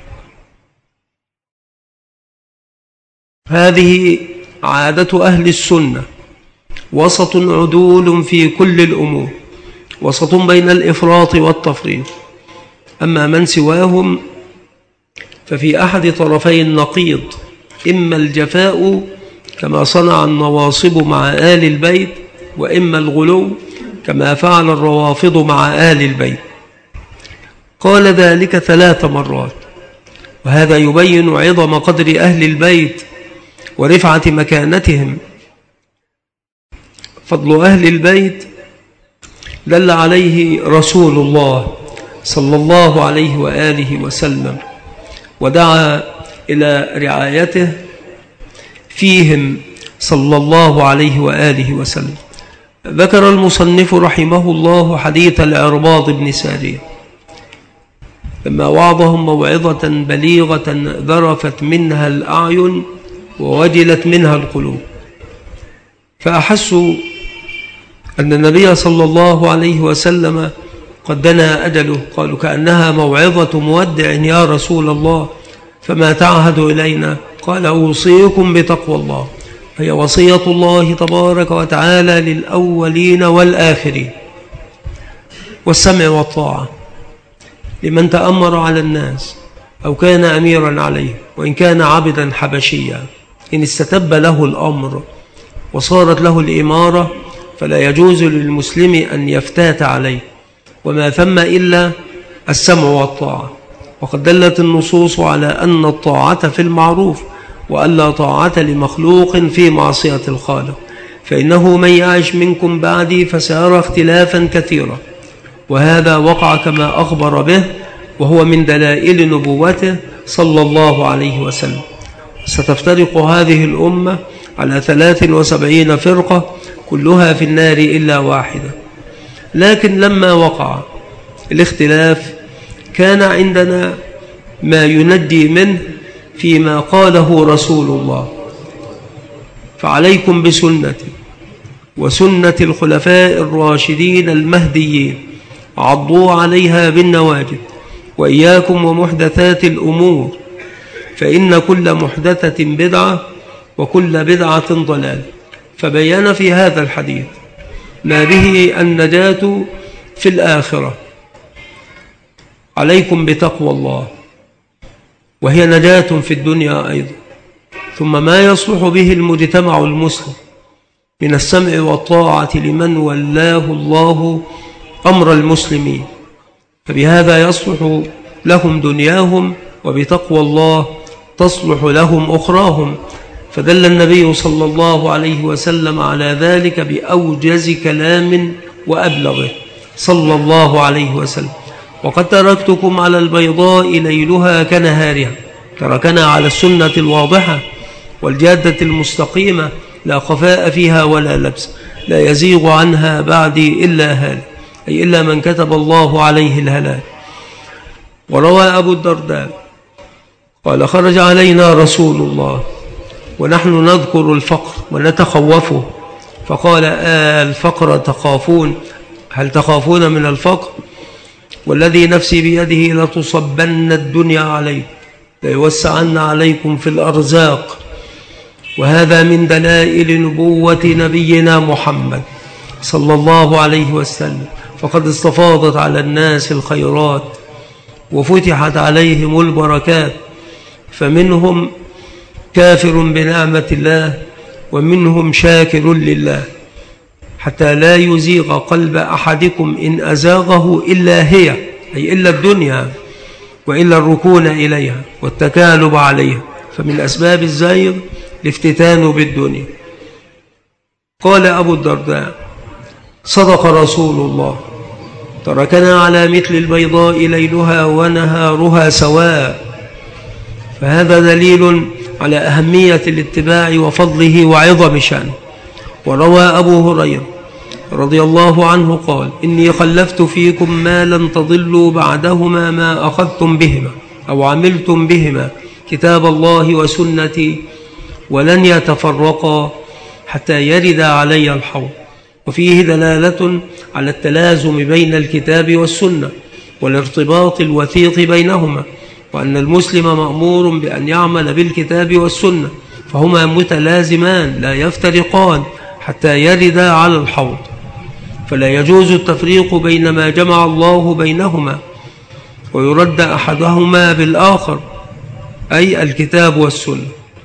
هذه عادة أهل السنة، وسط عدول في كل الأمور، وسط بين الإفراط والتفريط. أما من سواهم ففي أحد طرفي النقيض، إما الجفاء كما صنع النواصب مع آل البيت، وإما الغلو كما فعل الروافض مع آل البيت. قال ذلك ثلاث مرات، وهذا يبين عظم قدر أهل البيت ورفعة مكانتهم. فضل أهل البيت دل عليه رسول الله صلى الله عليه وآله وسلم، ودعا إلى رعايته فيهم صلى الله عليه وآله وسلم. ذكر المصنف رحمه الله حديث العرباض بن سارية لما وعظهم موعظة بليغة ذرفت منها الأعين ووجلت منها القلوب، فأحسوا أن النبي صلى الله عليه وسلم قد دنا أجله. قالوا: كأنها موعظة مودع يا رسول الله، فما تعهد إلينا؟ قال: أوصيكم بتقوى الله، هي وصية الله تبارك وتعالى للأولين والآخرين، والسمع والطاعة لمن تأمر على الناس أو كان أميرا عليه، وإن كان عبدا حبشيا، إن استتب له الأمر وصارت له الإمارة فلا يجوز للمسلم أن يفتات عليه، وما ثم إلا السمع والطاعة. وقد دلت النصوص على أن الطاعة في المعروف، وألا طاعة لمخلوق في معصية الخالق، فإنه من يعش منكم بعدي فسيرى اختلافا كثيرا، وهذا وقع كما أخبر به، وهو من دلائل نبوته صلى الله عليه وسلم. ستفترق هذه الأمة على ثلاث وسبعين فرقة كلها في النار إلا واحدة. لكن لما وقع الاختلاف كان عندنا ما يندي منه فيما قاله رسول الله: فعليكم بسنتي وسنة الخلفاء الراشدين المهديين، عضوا عليها بالنواجذ، وإياكم ومحدثات الأمور، فإن كل محدثة بدعة وكل بدعة ضلال. فبين في هذا الحديث ما به النجاة في الآخرة. عليكم بتقوى الله، وهي نجاة في الدنيا أيضا، ثم ما يصلح به المجتمع المسلم من السمع والطاعة لمن ولاه الله أمر المسلمين، فبهذا يصلح لهم دنياهم، وبتقوى الله تصلح لهم أخراهم. فدل النبي صلى الله عليه وسلم على ذلك بأوجز كلام وأبلغه صلى الله عليه وسلم: وقد تركتكم على البيضاء ليلها كنهارها. تركنا على السنة الواضحة والجادة المستقيمة لا خفاء فيها ولا لبس، لا يزيغ عنها بعدي إلا هالك، أي إلا من كتب الله عليه الهلاك. وروى أبو الدرداء قال: خرج علينا رسول الله ونحن نذكر الفقر ونتخوفه، فقال: آه الفقر تخافون؟ هل تخافون من الفقر؟ والذي نفسي بيده لتصبن الدنيا عليكم، ليوسعن عليكم في الأرزاق. وهذا من دلائل نبوة نبينا محمد صلى الله عليه وسلم، فقد استفاضت على الناس الخيرات وفتحت عليهم البركات، فمنهم كافر بنعمة الله ومنهم شاكر لله، حتى لا يزيغ قلب أحدكم إن أزاغه إلا هي، أي إلا الدنيا، وإلا الركون إليها والتكالب عليها، فمن أسباب الزيغ الافتتان بالدنيا. قال أبو الدرداء: صدق رسول الله، تركنا على مثل البيضاء ليلها ونهارها سواء. فهذا دليل على أهمية الاتباع وفضله وعظم شأنه. وروى أبو هريرة رضي الله عنه قال: إني خلفت فيكم ما لن تضلوا بعدهما ما أخذتم بهما أو عملتم بهما، كتاب الله وسنتي، ولن يتفرقا حتى يرد علي الحوض. وفيه دلالة على التلازم بين الكتاب والسنة والارتباط الوثيق بينهما، وأن المسلم مأمور بأن يعمل بالكتاب والسنة، فهما متلازمان لا يفترقان حتى يردا على الحوض، فلا يجوز التفريق بين ما جمع الله بينهما ويرد أحدهما بالآخر، أي الكتاب والسنة.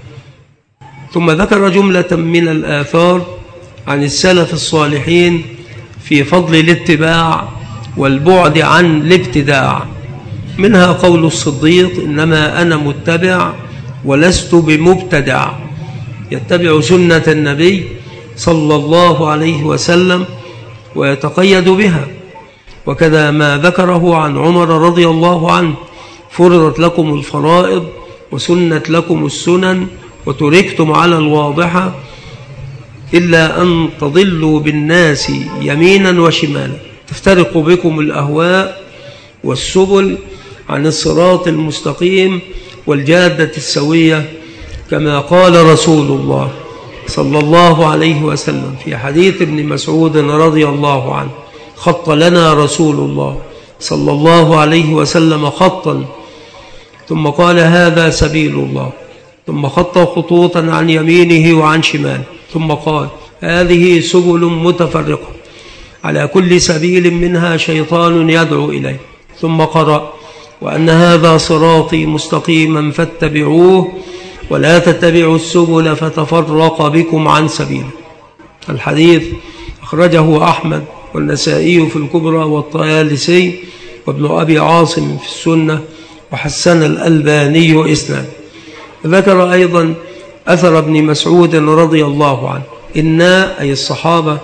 ثم ذكر جملة من الآثار عن السلف الصالحين في فضل الاتباع والبعد عن الابتداع، منها قول الصديق: إنما أنا متبع ولست بمبتدع، يتبع سنة النبي صلى الله عليه وسلم ويتقيد بها. وكذا ما ذكره عن عمر رضي الله عنه: فرضت لكم الفرائض وسنت لكم السنن وتركتم على الواضحة إلا أن تضلوا بالناس يمينا وشمالا، تفترق بكم الأهواء والسبل عن الصراط المستقيم والجادة السوية، كما قال رسول الله صلى الله عليه وسلم في حديث ابن مسعود رضي الله عنه: خط لنا رسول الله صلى الله عليه وسلم خطا، ثم قال: هذا سبيل الله، ثم خط خطوطا عن يمينه وعن شماله، ثم قال: هذه سبل متفرقة، على كل سبيل منها شيطان يدعو إليه، ثم قرأ: وأن هذا صراطي مستقيما فاتبعوه ولا تتبعوا السبل فتفرق بكم عن سبيله. الحديث أخرجه أحمد والنسائي في الكبرى والطيالسي وابن أبي عاصم في السنة، وحسن الألباني إسناد. ذكر أيضا أثر ابن مسعود رضي الله عنه: إنا أي الصحابة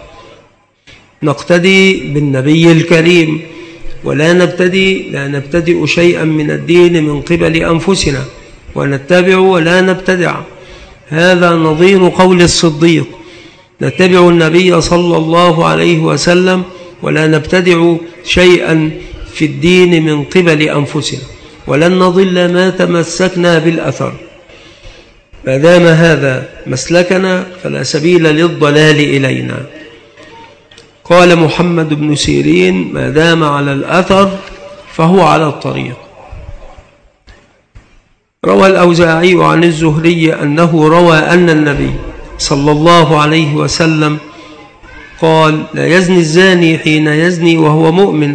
نقتدي بالنبي الكريم ولا نبتدي لا نبتدئ شيئا من الدين من قبل أنفسنا، ونتبع ولا نبتدع. هذا نظير قول الصديق: نتبع النبي صلى الله عليه وسلم ولا نبتدع شيئا في الدين من قبل أنفسنا، ولن نضل ما تمسكنا بالأثر. ما دام هذا مسلكنا فلا سبيل للضلال إلينا. قال محمد بن سيرين: ما دام على الأثر فهو على الطريق. روى الأوزاعي عن الزهري أنه روى أن النبي صلى الله عليه وسلم قال: لا يزني الزاني حين يزني وهو مؤمن.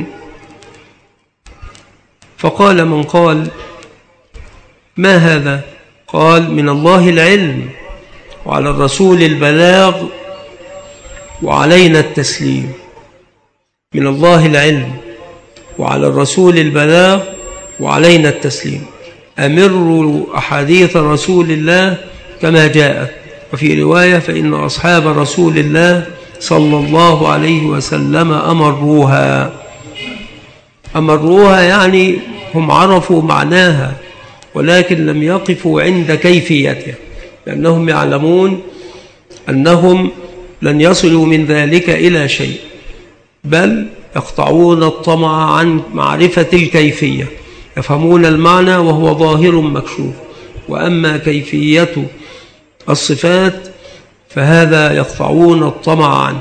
فقال من قال: ما هذا؟ قال: من الله العلم وعلى الرسول البلاغ وعلينا التسليم. من الله العلم وعلى الرسول البلاغ وعلينا التسليم. أمروا أحاديث رسول الله كما جاء. وفي رواية فإن أصحاب رسول الله صلى الله عليه وسلم أمروها. أمروها يعني هم عرفوا معناها ولكن لم يقفوا عند كيفيتها، لأنهم يعلمون أنهم لن يصلوا من ذلك إلى شيء، بل يقطعون الطمع عن معرفة الكيفية، يفهمون المعنى وهو ظاهر مكشوف، وأما كيفية الصفات فهذا يقطعون الطمع عنه.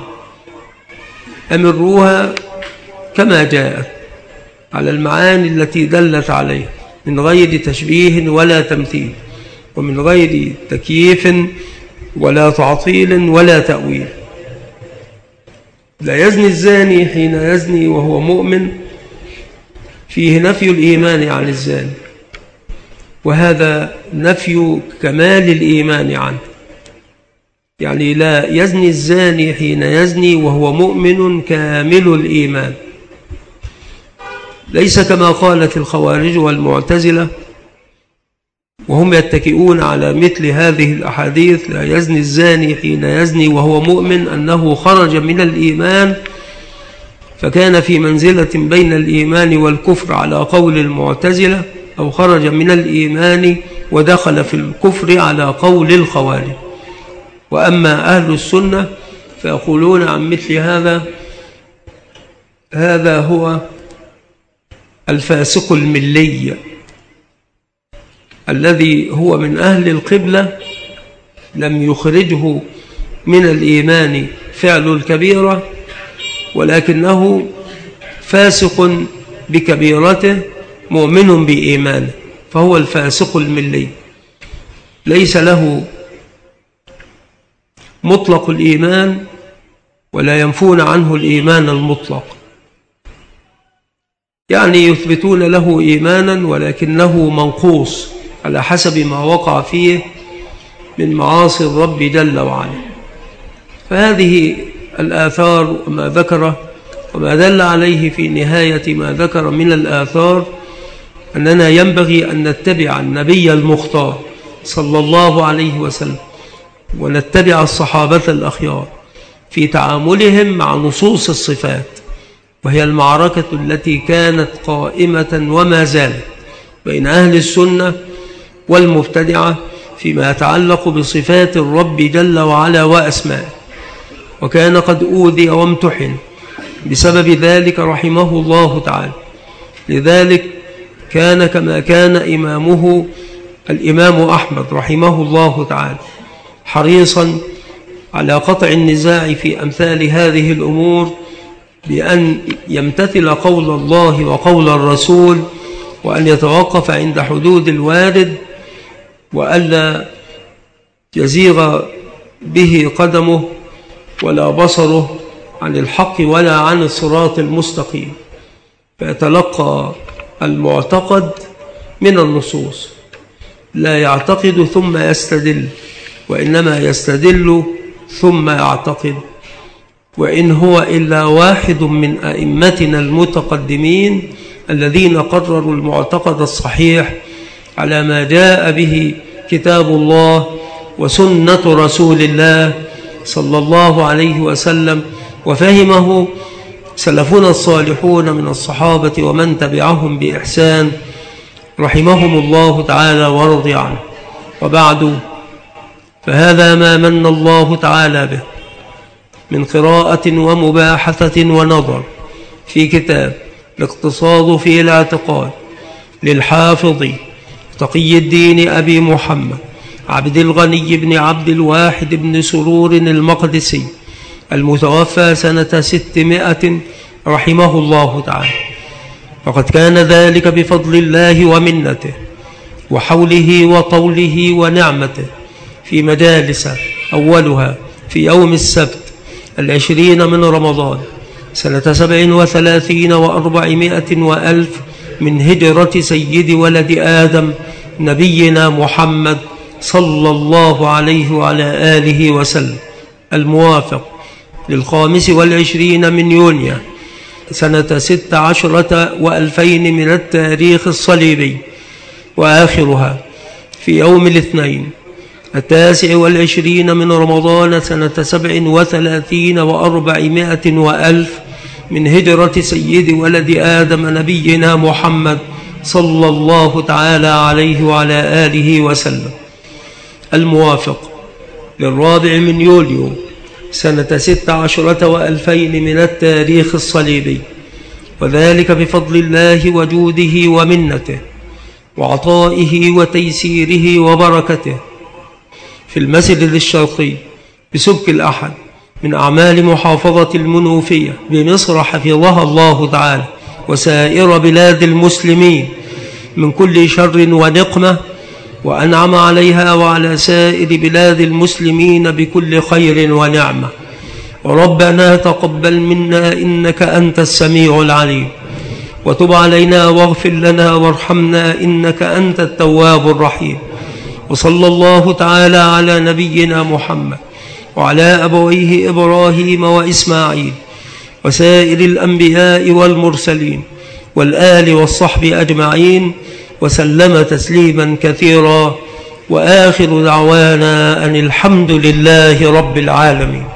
أمروها كما جاءت على المعاني التي دلت عليه من غير تشبيه ولا تمثيل، ومن غير تكييف ولا تعطيل ولا تأويل. لا يزني الزاني حين يزني وهو مؤمن، فيه نفي الإيمان عن الزاني، وهذا نفي كمال الإيمان عنه. يعني لا يزني الزاني حين يزني وهو مؤمن كامل الإيمان، ليس كما قالت الخوارج والمعتزلة وهم يتكئون على مثل هذه الأحاديث: لا يزني الزاني حين يزني وهو مؤمن، أنه خرج من الإيمان فكان في منزلة بين الإيمان والكفر على قول المعتزلة، أو خرج من الإيمان ودخل في الكفر على قول الخوارج. وأما أهل السنة فيقولون عن مثل هذا: هذا هو الفاسق الملي الذي هو من أهل القبلة، لم يخرجه من الإيمان فعل الكبيرة، ولكنه فاسق بكبيرته مؤمن بإيمانه، فهو الفاسق الملي، ليس له مطلق الإيمان ولا ينفون عنه الإيمان المطلق، يعني يثبتون له إيمانا ولكنه منقوص على حسب ما وقع فيه من معاصي الرب جل وعلا. فهذه الآثار وما ذكره وما دل عليه في نهاية ما ذكر من الآثار أننا ينبغي أن نتبع النبي المختار صلى الله عليه وسلم، ونتبع الصحابة الأخيار في تعاملهم مع نصوص الصفات، وهي المعركة التي كانت قائمة وما زالت بين أهل السنة والمبتدعة فيما يتعلق بصفات الرب جل وعلا وأسمائه، وكان قد أوذي وامتحن بسبب ذلك رحمه الله تعالى. لذلك كان كما كان إمامه الإمام أحمد رحمه الله تعالى حريصا على قطع النزاع في أمثال هذه الأمور، بأن يمتثل قول الله وقول الرسول، وأن يتوقف عند حدود الوارد، وألا يزيغ به قدمه ولا بصره عن الحق ولا عن الصراط المستقيم، فيتلقى المعتقد من النصوص، لا يعتقد ثم يستدل، وإنما يستدل ثم يعتقد. وإن هو إلا واحد من أئمتنا المتقدمين الذين قرروا المعتقد الصحيح على ما جاء به كتاب الله وسنة رسول الله صلى الله عليه وسلم، وفهمه سلفنا الصالحون من الصحابة ومن تبعهم بإحسان رحمهم الله تعالى ورضي عنه. وبعد، فهذا ما من الله تعالى به من قراءة ومباحثة ونظر في كتاب الاقتصاد في الاعتقاد للحافظ تقي الدين أبي محمد عبد الغني بن عبد الواحد بن سرور المقدسي المتوفى سنة ستمائة رحمه الله تعالى. وقد كان ذلك بفضل الله ومنته وحوله وطوله ونعمته في مجالس، أولها في يوم السبت العشرين من رمضان سنة سبع وثلاثين وأربعمائة وألف من هجرة سيد ولد آدم نبينا محمد صلى الله عليه وعلى آله وسلم، الموافق للخامس والعشرين من يونيو سنة ست عشرة وألفين من التاريخ الصليبي، وآخرها في يوم الاثنين التاسع والعشرين من رمضان سنة سبع وثلاثين وأربعمائة وألف من هجرة سيد ولد آدم نبينا محمد صلى الله تعالى عليه وعلى آله وسلم، الموافق للرابع من يوليو سنة ست عشرة وألفين من التاريخ الصليبي، وذلك بفضل الله وجوده ومنته وعطائه وتيسيره وبركته في المسجد الشرقي بسبك الأحد من أعمال محافظة المنوفية بمصر حفظها الله تعالى، وسائر بلاد المسلمين من كل شر ونقمة، وأنعم عليها وعلى سائر بلاد المسلمين بكل خير ونعمة. وربنا تقبل منا إنك أنت السميع العليم، وتب علينا واغفر لنا وارحمنا إنك أنت التواب الرحيم. وصلى الله تعالى على نبينا محمد وعلى أبويه إبراهيم وإسماعيل وسائر الأنبياء والمرسلين والآل والصحب أجمعين، وسلم تسليما كثيرا، وآخر دعوانا أن الحمد لله رب العالمين.